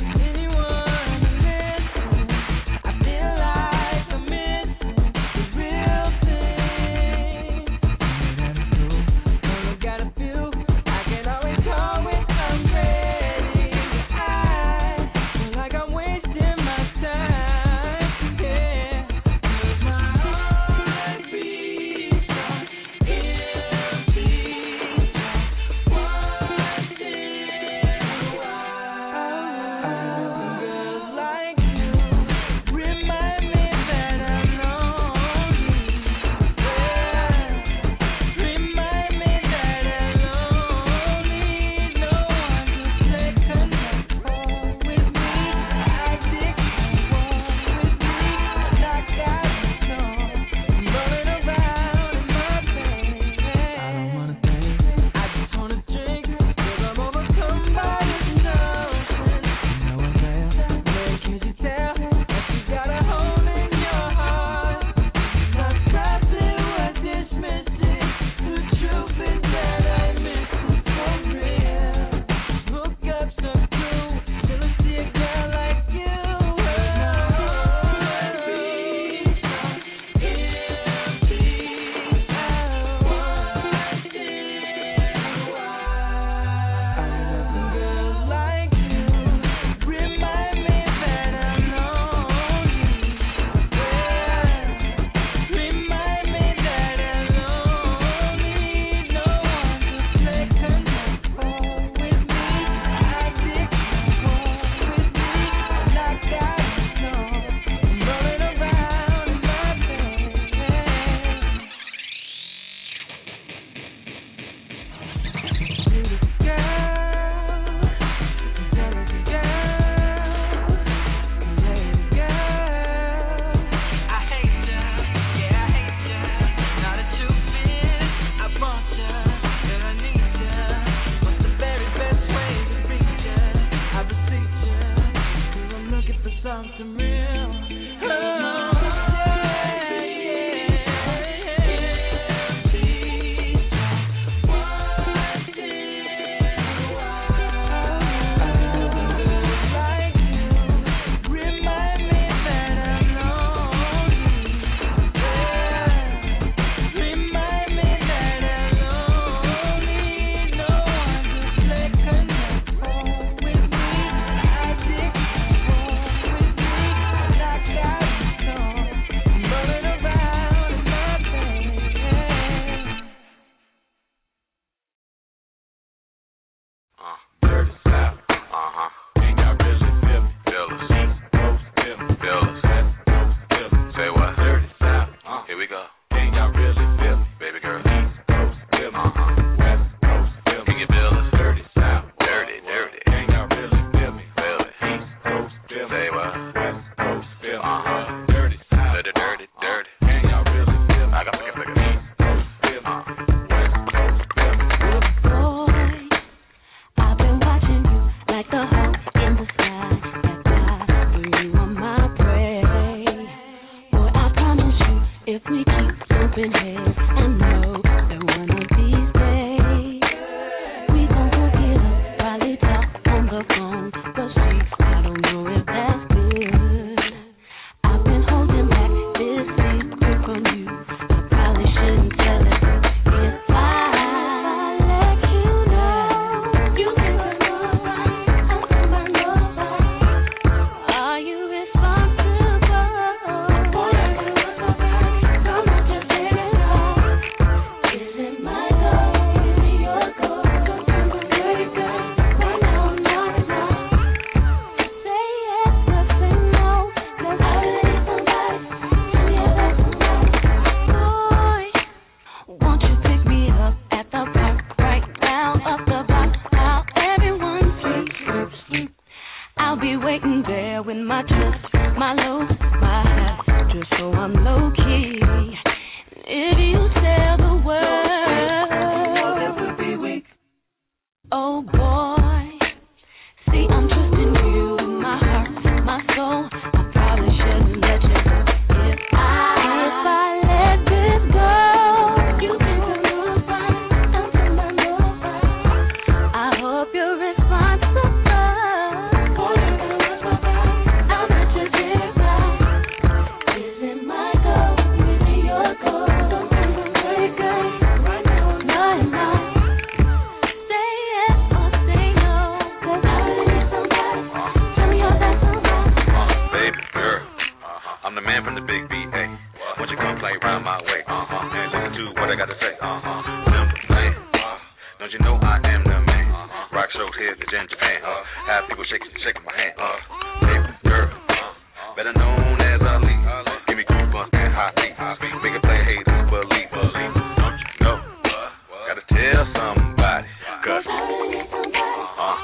I'll be waiting there with my chest, my low, my high, just so I'm low key. If you tell the world, that would be weak. Oh boy, see I'm trusting you with my heart, my soul. I probably shouldn't let you go. If I, if I let this go, you think I'm lose right, I'm somebody lose right. I hope you're responsible. For everything that's right, I'll let you get it right. Is it my goal? Is it your goal? Don't think I'm very good. Right now I'm not in line. Say yes or say no, 'cause I really need somebody. Tell me how that's alright. Uh, baby girl, uh-huh. I'm the man from the big B A. Won't you come play round my way? Uh-huh. And listen to what I got to say. Uh-huh. Simple man. Uh, don't you know I am the man? Uh, rock shows here in Japan. Uh, have people shaking, shaking my hand. Uh, baby girl, uh, better known as Ali. Uh, give me goosebumps and hot feet. Make it play haters believe. Believe. Don't you know? Uh, gotta tell somebody. 'Cause uh,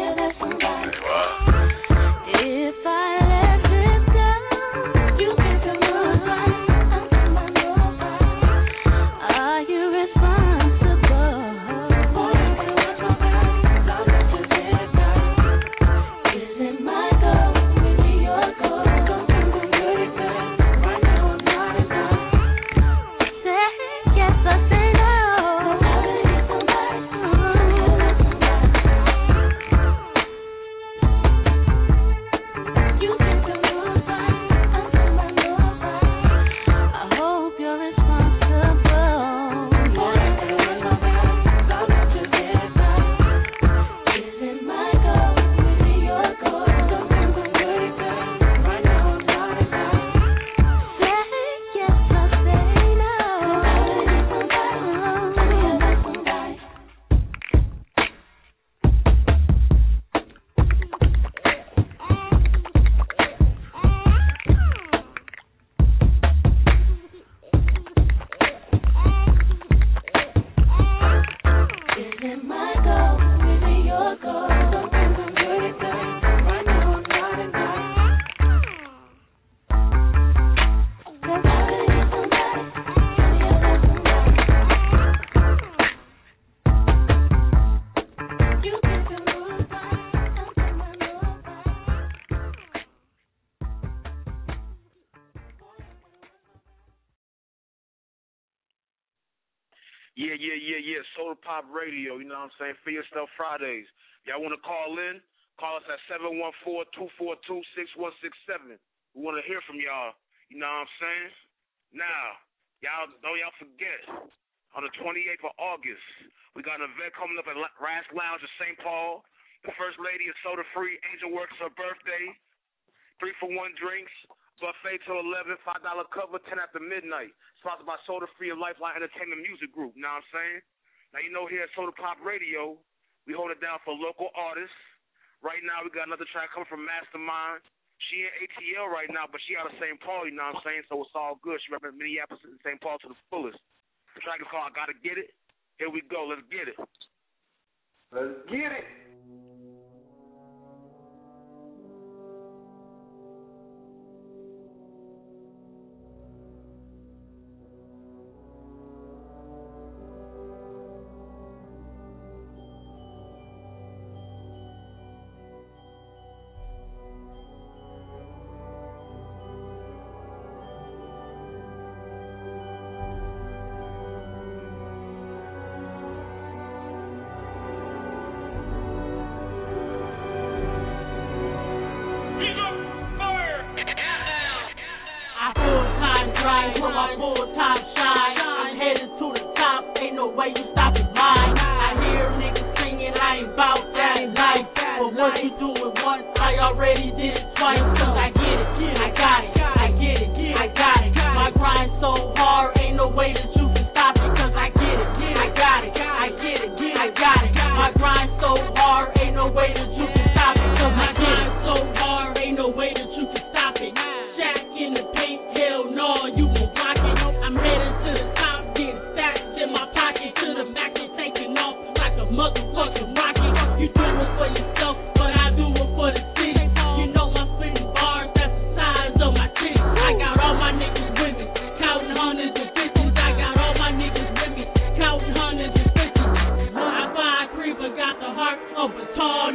if I let this go, you think I'm lose right, I'm somebody lose right. Are you responsible? For everything that's right, I'll let you get it right. Is it my goal? Is it your goal? Don't think I'm good at good. Right now I'm not in line. Say yes or say no. 'Cause I really need somebody. You think I'm lose right, I'm somebody lose right. I hope you're responsible. For everything that's right, I'll let you get it right. Is it my goal? Is it your goal? Don't think I'm good at good. Right now I'm not in line. Say yes or say no. 'Cause I really need somebody. Tell me how that's somebody. Is it my goal? Is it your goal? Don't think I'm good at good. Right now I'm not in line. 'Cause I really need somebody. Tell me how that's somebody. You think I'm lose right, I'm somebody lose right. Yeah, yeah, yeah, yeah. Soda Pop Radio, you know what I'm saying? Feel Yourself Fridays. Y'all want to call in? Call us at seven one four, two four two, six one six seven. We want to hear from y'all. You know what I'm saying? Now, y'all don't y'all forget, on the twenty-eighth of August, we got an event coming up at La- Ras Lounge in Saint Paul. The First Lady is soda free. Angel Works her birthday. Three for one drinks. Buffet till eleven, five dollar cover, ten after midnight. Sponsored by Soda Free and Lifeline Entertainment Music Group. You know what I'm saying? Now, you know here at Soda Pop Radio, we hold it down for local artists. Right now, we got another track coming from Mastermind. She in A T L right now, but she out of Saint Paul, you know what I'm saying? So it's all good. She represents Minneapolis and Saint Paul to the fullest. The track is called I Gotta Get It. Here we go. Let's get it. Let's get it. I full-time grind till my full-time shine. I'm headed to the top, ain't no way you stopping mine. I hear niggas singing, I ain't bout that life. But what you do it once, I already did it twice. Cause I get it, I got it, I get it, I got it. My grind so hard, ain't no way that you can stop it. Cause I get it, I got it, I get it, I got it. My grind so hard, ain't no way that you can stop it. Cause my grind so hard, ain't no way that you can stop it. Jack in the paint, hell no, you gon' rock it. I'm headed to the top, getting stacks in my pocket. To the max, I'm taking off like a motherfucking rocket. You do it for yourself, but I do it for the city.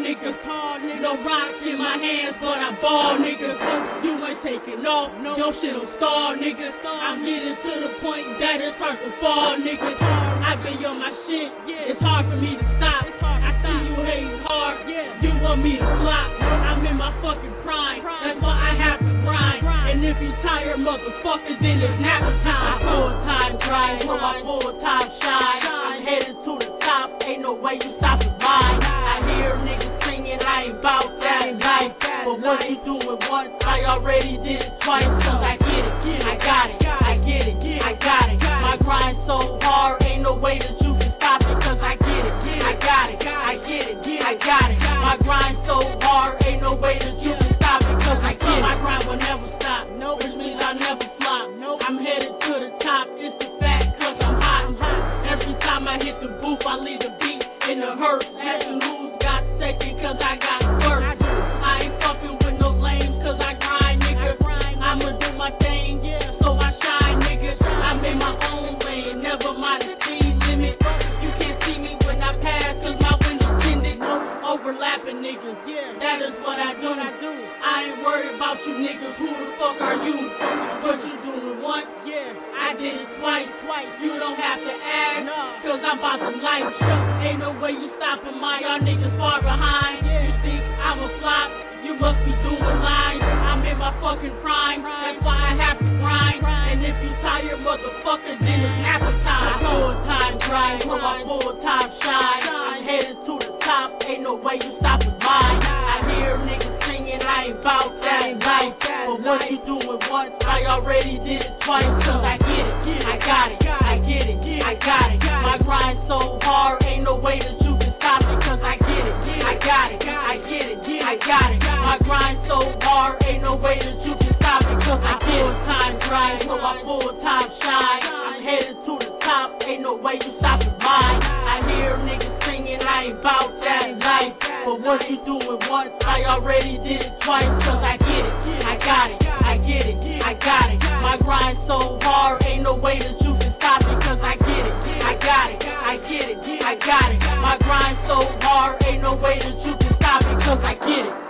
nigga. No rocks in my hands, but I ball, nigga. You ain't taking off, your shit will stall, nigga. I'm getting to the point that it's hard to fall, nigga. I been on my shit, it's hard for me to stop. I see you hating hard, you want me to flop. I'm in my fucking prime, that's why I have to grind. And if you tired, motherfuckers, then it's nap time. Full time grind, so I full time shine. I'm headed to the top, ain't no way you stop the ride. I hear niggas singing, I ain't bout that life. But what you doing once, I already did it twice. Cause I get it, I got it, I get it, I got it. My grind so hard, ain't no way that you can stop it. Cause I get it, I got it, I get it, I got it. My grind so hard, ain't no way that you can stop it. Cause I get it, my grind will never stop, which means I'll never flop. I'm headed to the top, it's the fact, cause I'm hot. Every time I hit the booth, I leave the beat in the hearse. Had to lose, got second, cause I got worse. I ain't fucking with no lames, cause I grind, nigga. I'ma do my thing, so I shine, nigga. I'm in my own lane, never mind the speed limit. You can't see me when I pass, cause my window's tinted. Overlapping niggas, that is what I do. I ain't worried about you niggas, who the fuck are you? What you doing once? I did it twice. You don't have to ask, cause I'm about to light. Ain't no way you stopping my, y'all niggas far behind. You think I'm a flop? You must be doing lines. I'm in my fucking prime, that's why I have to grind. And if you tired, motherfucker, then it's after time. Full time grind, so I full time shine. I'm headed to the top, ain't no way you stopping mine. I hear niggas singing, I ain't bout that life. But what you doing once, I already did it twice. Cause I get it, I got it, I get it, I got it. My grind so hard, ain't no way that you can stop it. Cause I get it, I got it, I get it, I got it. My grind so hard, ain't no way that you can stop it. Cause I full time grind, so I full time shine. I'm headed to the top, ain't no way you stopping mine. I hear niggas singing, I ain't bout that life. But what you doing once, I already did it twice. Cause I get it, I got it, I get it, I got it. My grind so hard, ain't no way that you can stop it. Cause I get it, I got it, I get it, I got it. My grind so hard, ain't no way that you can stop it. Cause I get it.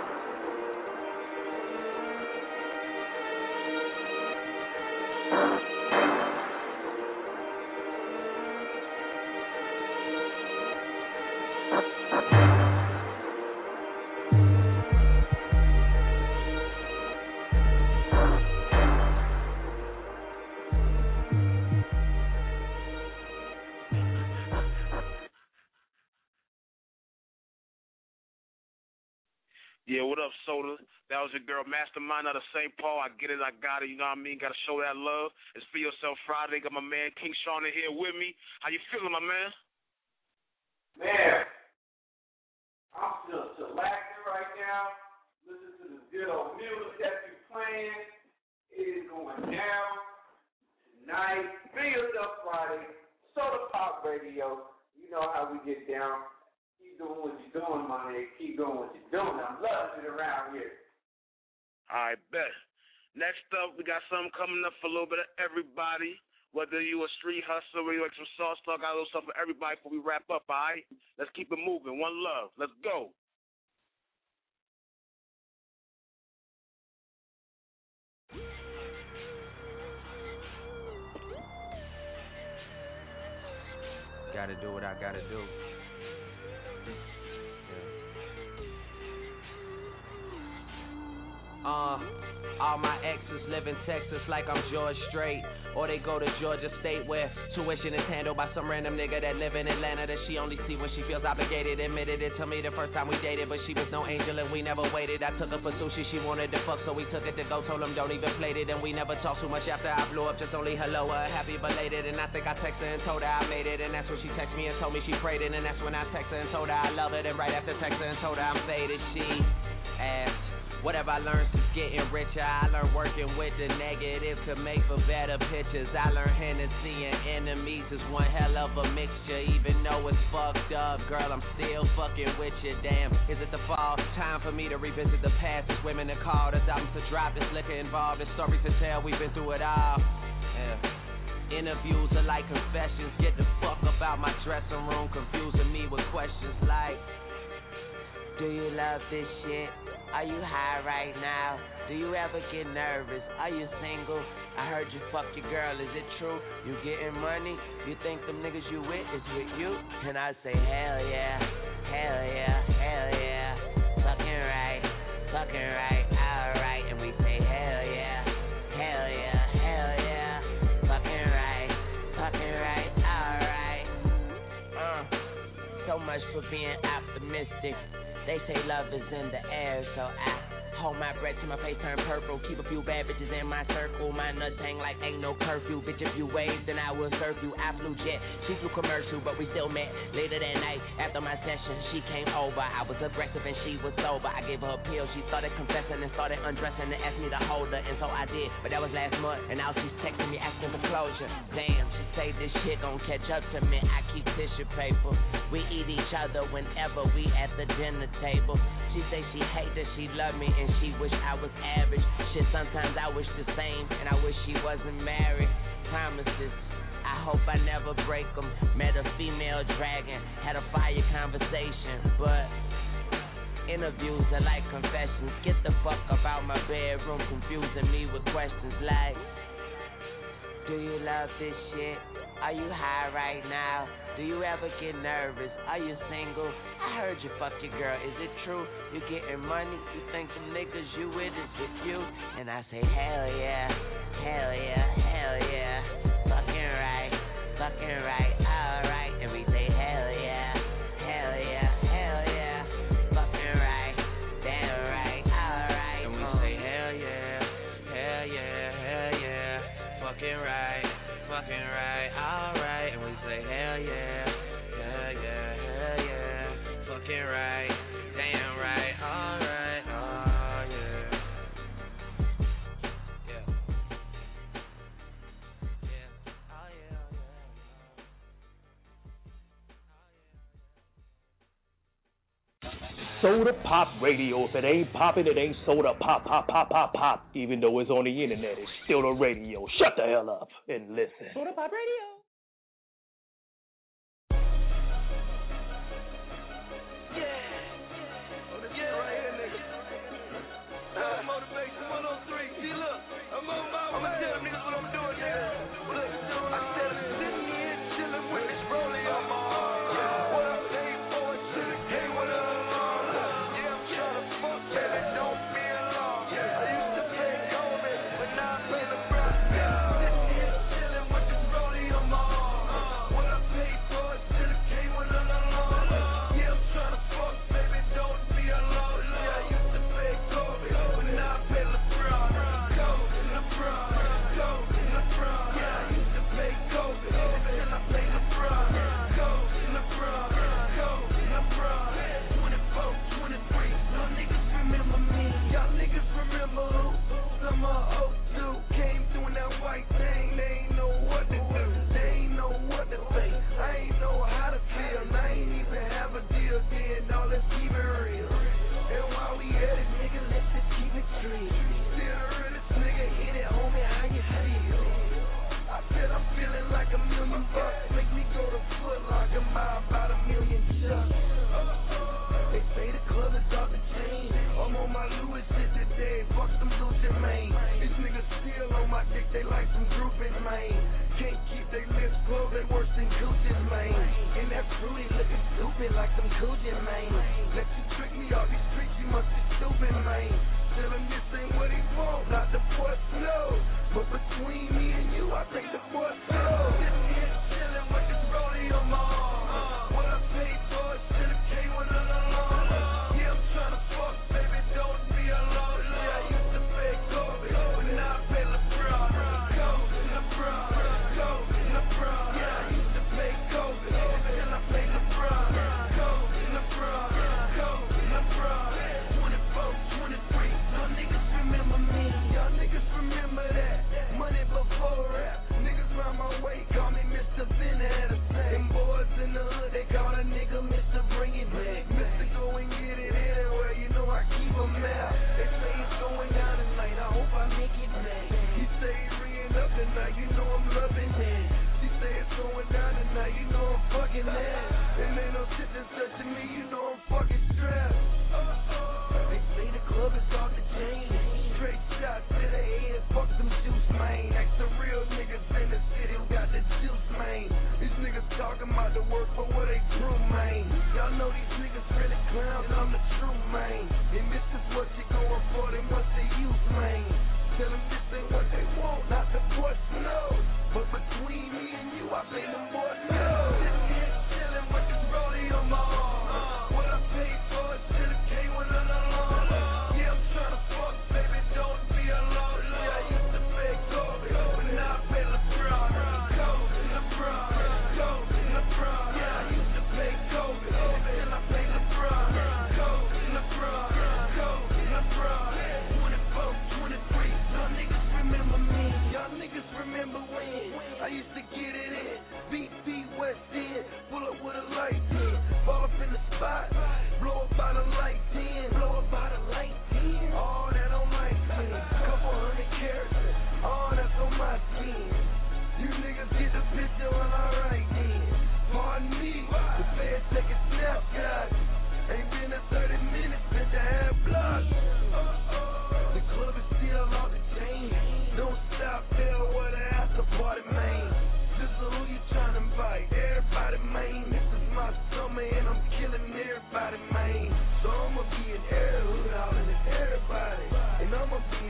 Yeah, what up, Soda? That was your girl, Mastermind out of Saint Paul. I get it, I got it, you know what I mean? Got to show that love. It's Feel Yourself Friday. Got my man King Sean in here with me. How you feeling, my man? Man, I'm still chillaxing right now. Listen to the good old music that you're playing. It is going down tonight. Feel Yourself Friday. Soda Pop Radio. You know how we get down. Keep doing what you're doing, my nigga. Keep doing what you're doing. I'm loving it around here. All right, bet. Next up, we got something coming up for a little bit of everybody. Whether you a street hustler, whether you like some sauce talk, got a little stuff for everybody before we wrap up, all right? Let's keep it moving. One love. Let's go. Gotta do what I gotta do. Uh, all my exes live in Texas like I'm George Strait. Or they go to Georgia State where tuition is handled by some random nigga that live in Atlanta that she only see when she feels obligated. Admitted it to me the first time we dated, but she was no angel and we never waited. I took her for sushi, she wanted to fuck, so we took it to go. Told him don't even play it, and we never talked too much after I blew up. Just only hello, uh, happy belated. And I think I texted her and told her I made it. And that's when she texted me and told me she prayed it. And that's when I texted her and told her I love it. And right after texting her and told her I'm faded, she asked, whatever I learned since getting richer, I learned working with the negative to make for better pictures. I learned Hennessy and enemies is one hell of a mixture. Even though it's fucked up, girl, I'm still fucking with you. Damn, is it the fall? Time for me to revisit the past. There's women that call, there's albums to drop, there's liquor involved, there's stories to tell. We've been through it all. Yeah. Interviews are like confessions. Get the fuck up out my dressing room, confusing me with questions like, Do you love this shit? Are you high right now? Do you ever get nervous? Are you single? I heard you fuck your girl, is it true? You getting money? You think them niggas you with is with you? And I say hell yeah, hell yeah, hell yeah. Fucking right, fucking right, alright. And we say hell yeah, hell yeah, hell yeah. Fucking right, fucking right, alright. Uh, so much for being optimistic. They say love is in the air, so I hold my breath till my face turn purple. Keep a few bad bitches in my circle. My nuts hang like ain't no curfew. Bitch, if you wave, then I will serve you. I flew jet, she flew commercial, but we still met. Later that night, after my session, she came over. I was aggressive and she was sober. I gave her a pill. She started confessing and started undressing and asked me to hold her, and so I did. But that was last month, and now she's texting me asking for closure. Damn, she say this shit gon' catch up to me. I keep tissue paper. We eat each other whenever we at the dinner table. She say she hate that she love me and she wish I was average. Shit, sometimes I wish the same, and I wish she wasn't married. Promises, I hope I never break them. Met a female dragon, had a fire conversation, but interviews are like confessions. Get the fuck about my bedroom, confusing me with questions like, do you love this shit? Are you high right now? Do you ever get nervous? Are you single? I heard you fuck your girl, is it true? You getting money? You think them niggas you with is with you? And I say hell yeah, hell yeah, hell yeah. Fucking right, fucking right, alright. And we say hell yeah, hell yeah, hell yeah. Fucking right, damn right, alright. And we say hell yeah, hell yeah, hell yeah. Fucking right, fucking right, alright. And we say hell yeah, hell yeah, hell yeah. Fucking right, damn right, alright, oh yeah. Yeah. Yeah, oh yeah, yeah. Soda Pop Radio. If it ain't poppin', it ain't soda pop, pop, pop, pop, pop. Even though it's on the internet, it's still the radio. Shut the hell up and listen. Soda Pop Radio. Motivation one oh three. See, look, I'm on my way. I'ma tell them niggas what I'm doing now. Look, I said I'm sitting here chilling with this rollie on my arm. What I paid for it should've came with an alarm. Yeah, I'm trying to fuck, baby, don't be alarmed. I used to play Coleman, but now I play LeBron. Sitting here chilling with this rollie on my arm. What I paid for it should've came with an alarm. Yeah, I'm trying to fuck, baby, don't be alarmed. Yeah, I used to play Kobe, but now I play LeBron. Go, LeBron, go, LeBron. Yeah, I used to play Kobe, and then I play LeBron. Go, LeBron, go, LeBron. twenty-four, twenty-three, y'all niggas remember me. Y'all niggas remember who? Summer oh two came through in that white thing. They ain't know what to do. They ain't know what to say. I ain't know how to feel. And I ain't even have a deal then. All let's keep it real. And while we at it, nigga, let's just keep it straight. Still the realest nigga in it, homie, how you feel? I said I'm feeling like a million bucks. Make me go to Foot Locker, buy about a million chucks. They say the club is off the chain. I'm on my Louis shit today. Fuck some Gucci, man. These niggas still on my dick, they like some groupies, man. Can't keep their lips closed, they worse than Gucci's, man. And that fruity looking stupid like some Gucci, man. Let you trick me off these streets, you must be stupid, man. Tell him this ain't what he want, not the boy slow. But between me and you, I think the boy slow. Sitting here chilling with this rollie on my arm. What I paid for it should've came with an alarm. Yeah, I'm tryna fuck, baby, don't be alone. Yeah, I used to play Kobe, but now I play LeBron. Go, LeBron, go, LeBron. Yeah, I used to play Kobe, and then I play LeBron. Go, LeBron, go, LeBron. twenty-four, twenty-three, y'all niggas remember me. Y'all niggas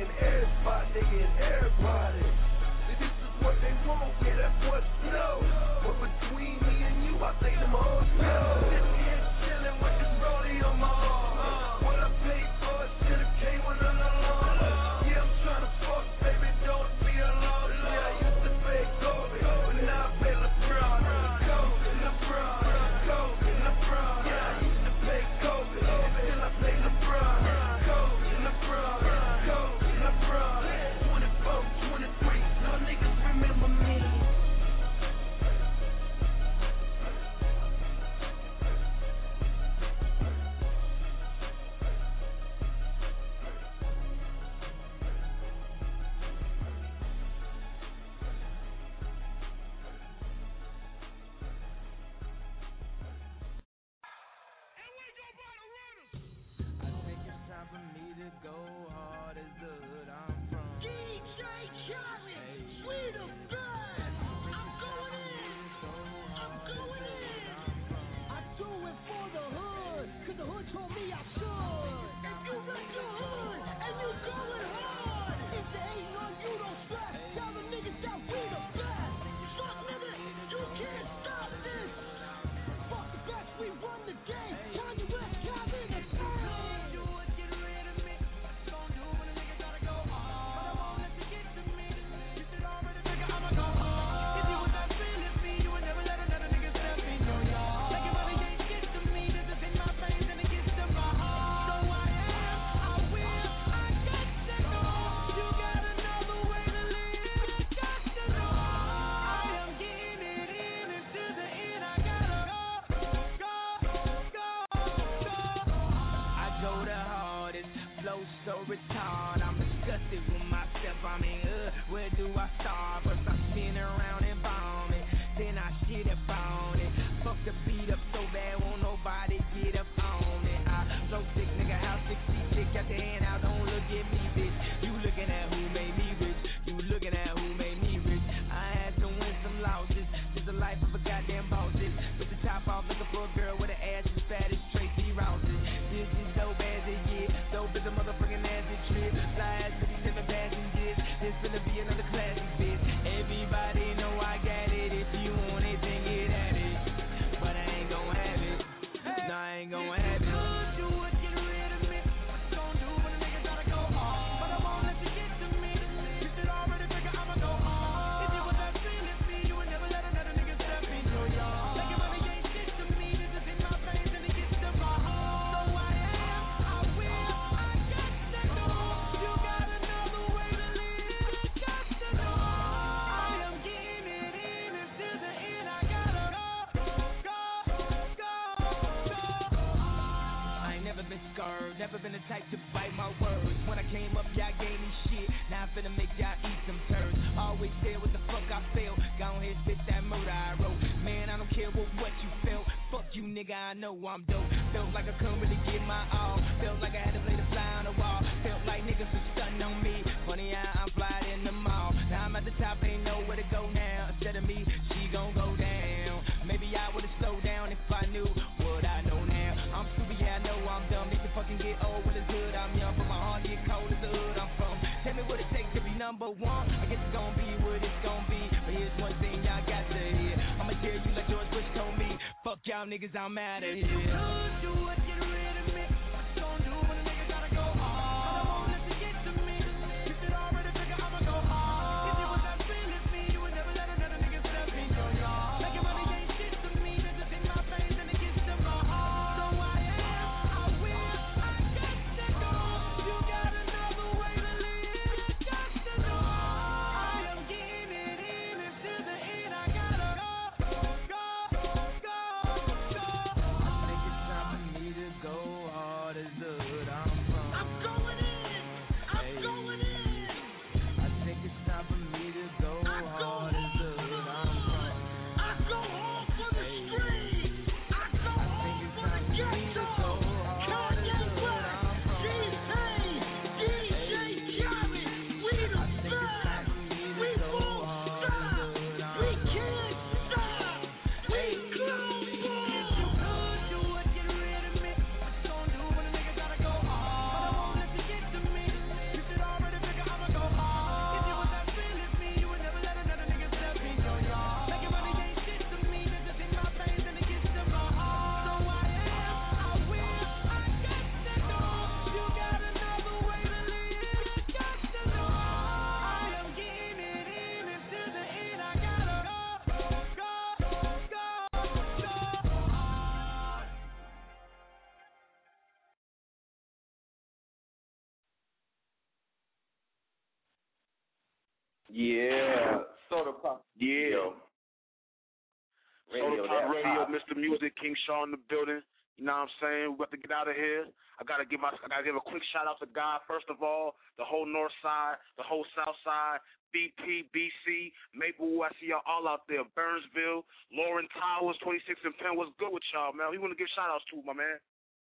in every spot, nigga, in everybody. This is what they want, yeah, that's what's no. But between me and you, I think them hoes know. This here chillin' with this rollie on my arm. What I paid for it should've came with an alarm. Yeah, I'm tryna fuck, baby, don't be alarmed. Yeah, I used to pay Kobe, but now I pay LeBron. Kobe, LeBron, Kobe, LeBron. Yeah, I used to pay Kobe, and still I pay LeBron. Kobe, LeBron, Kobe, LeBron. twenty-four, twenty-three, y'all niggas remember me. Time for me to go hard as the hood I'm from. D J Khaled, we the best. I'm going in. I'm going in. I do it for the hood, cause the hood told me I should. If you rep your hood and you going hard, if they ain't on you, don't stress. Tell the niggas that we the best. Fuck nigga, you can't stop this. Fuck the best, we run the game. Kanye West, Khaled, and so retarded, I'm disgusted with myself. I mean, uh, where do I start? First I spin around and bomb it, then I shit up on it. Fuck the beat up so bad, won't nobody get up on it. I flow sick, nigga, how sixty-six, got the hand out, don't look at me, bitch. You looking at who made me rich, you looking at who made me rich. I had to win some losses, just the life of a goddamn boss. With the top off, looking for a girl with an ass as fat as Tracy Rouses. This is dope as it get, dope as a motherfucking acid trip. Fly ass to these seven passengers, this finna be another classic bitch. Everybody know I got it, if you want it, then get at it. But I ain't gon' have it, no, I ain't gon' have it. Do it, get rid of me, what you gon' do when a nigga gotta go hard? But I won't let you get to me, you should already figure I'ma go hard. If you was that feeling me, you would never let another nigga step in your yard. Making money ain't shit to me, this is in my face and it gets to my heart. So I am, I will, I got to know. You got another way to live, got to know. I am getting it in until the end, I gotta go, go, go, go. I ain't never been scared, never been the type to bite my words. When I came up, y'all gave me shit, now I'm finna make y'all eat some turds. Always said what the fuck I felt, go ahead spit that murder I wrote. Man, I don't care what, what you felt, fuck you nigga, I know I'm dope. Felt like I couldn't really give my all, felt like I had to play the fly on the wall. Felt like niggas was stunting on me, funny how I'm flying in the mall. Now I'm at the top, ain't nowhere to go now. Instead of me, she gon' go down. Maybe I would've slowed down if I knew what I know now. I'm stupid, yeah, I know I'm dumb. They can fucking get old when it's good. I'm young, but my heart get cold as the hood I'm from. Tell me what it takes to be number one. I guess it's gon' be what it's gon' be. But here's one thing y'all got to hear. I'ma tell you like George Bush told me. Fuck y'all niggas, I'm out of here. If you could do it, get rid of me. What you gon' do when a nigga gotta go hard? But I won't let you get to me. You should already figure I'ma go hard. If you was that feeling me, you would never let another nigga step in your yard. Making money ain't shit to me. This is in my face and it gets to my heart. So I am, I will, I got to go. You got another way to live, got to know. I am getting it in until the end, I gotta go, go, go, go. I think it's time for me to Yeah, Soda Pop. Yeah. Radio, Soda Pop Radio, pop. Mister Music, King Shaw in the building. You know what I'm saying? We got to get out of here. I gotta give my, I gotta give a quick shout out to God. First of all, the whole North Side, the whole South Side, B P, B C, Maplewood. I see y'all all out there. Burnsville, Lauren Towers, twenty-six and Penn. What's good with y'all, man? We want to give shout outs to, my man.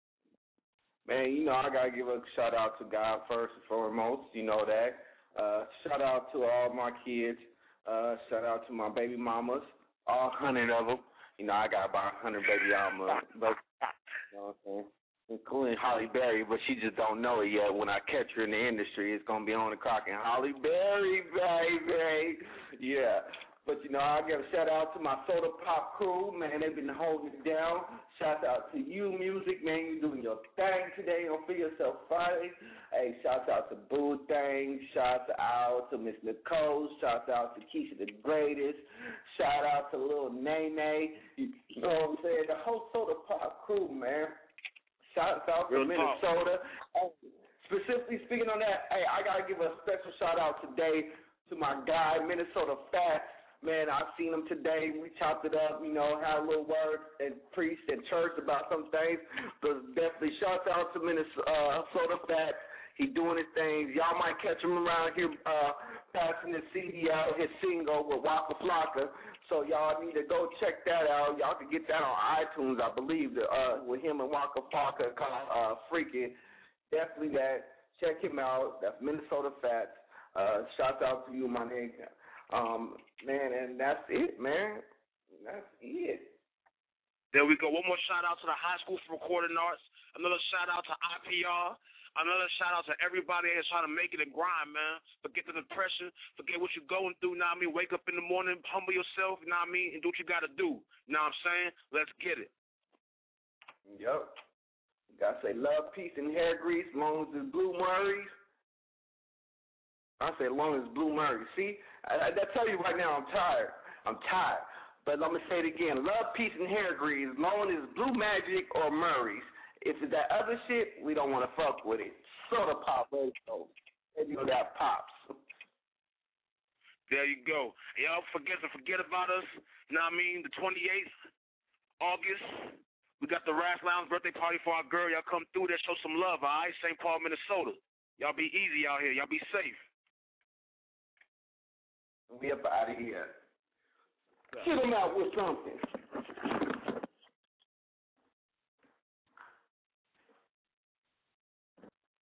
Man, you know, I got to give a shout out to God first and foremost. You know that. Uh, shout out to all my kids. Uh, shout out to my baby mamas, all hundred of them. You know, I got about a hundred baby mamas. But, you know what I'm saying? Including Holly Berry, but she just don't know it yet. When I catch her in the industry, it's going to be on the clock. And Holly Berry, baby. Yeah. But, you know, I give a shout-out to my Soda Pop crew. Man, they've been holding it down. Shout out to you, Music. Man, you doing your thing today on Feel Yourself Friday. Hey, shout out to Boo Thang. Shout out to Miss Nicole. Shout out to Keisha the Greatest. Shout out to Lil Nene. You know what I'm saying? The whole Soda Pop crew, man. Shout out to Real Minnesota. Hey, specifically speaking on that, hey, I got to give a special shout-out today to my guy, Minnesota Fats. Man, I've seen him today. We chopped it up, you know, had a little word and preached in church about some things. But definitely shout out to Minnesota Fats. He doing his things. Y'all might catch him around here uh, passing his C D out, his single with Waka Flocka. So y'all need to go check that out. Y'all can get that on iTunes, I believe, uh, with him and Waka Flocka called uh, Freaking. Definitely that. Check him out. That's Minnesota Fats. Uh, shout out to you, my nigga. Um, man, and that's it, man. That's it. There we go. One more shout out to the High School for Recording Arts. Another shout out to I P R. Another shout out to everybody that's trying to make it and grind, man. Forget the depression. Forget what you're going through, you know what I mean? Wake up in the morning, humble yourself, you know what I mean? And do what you got to do. You know what I'm saying? Let's get it. Yep. You got to say love, peace, and hair grease, as long as it's Blue Murray's. I say as long as it's Blue Murray. See, I, I tell you right now, I'm tired. I'm tired. But let me say it again. Love, peace, and hair grease, as long as it's Blue Magic or Murray's. If it's that other shit, we don't want to fuck with it. Soda Pop Radio. You know that pops. There you go. Y'all forget to forget about us. You know what I mean? The twenty-eighth August, we got the Ras Lounge birthday party for our girl. Y'all come through there, show some love, all right? Saint Paul, Minnesota. Y'all be easy out here. Y'all be safe. We up out of here. Hit them out with something.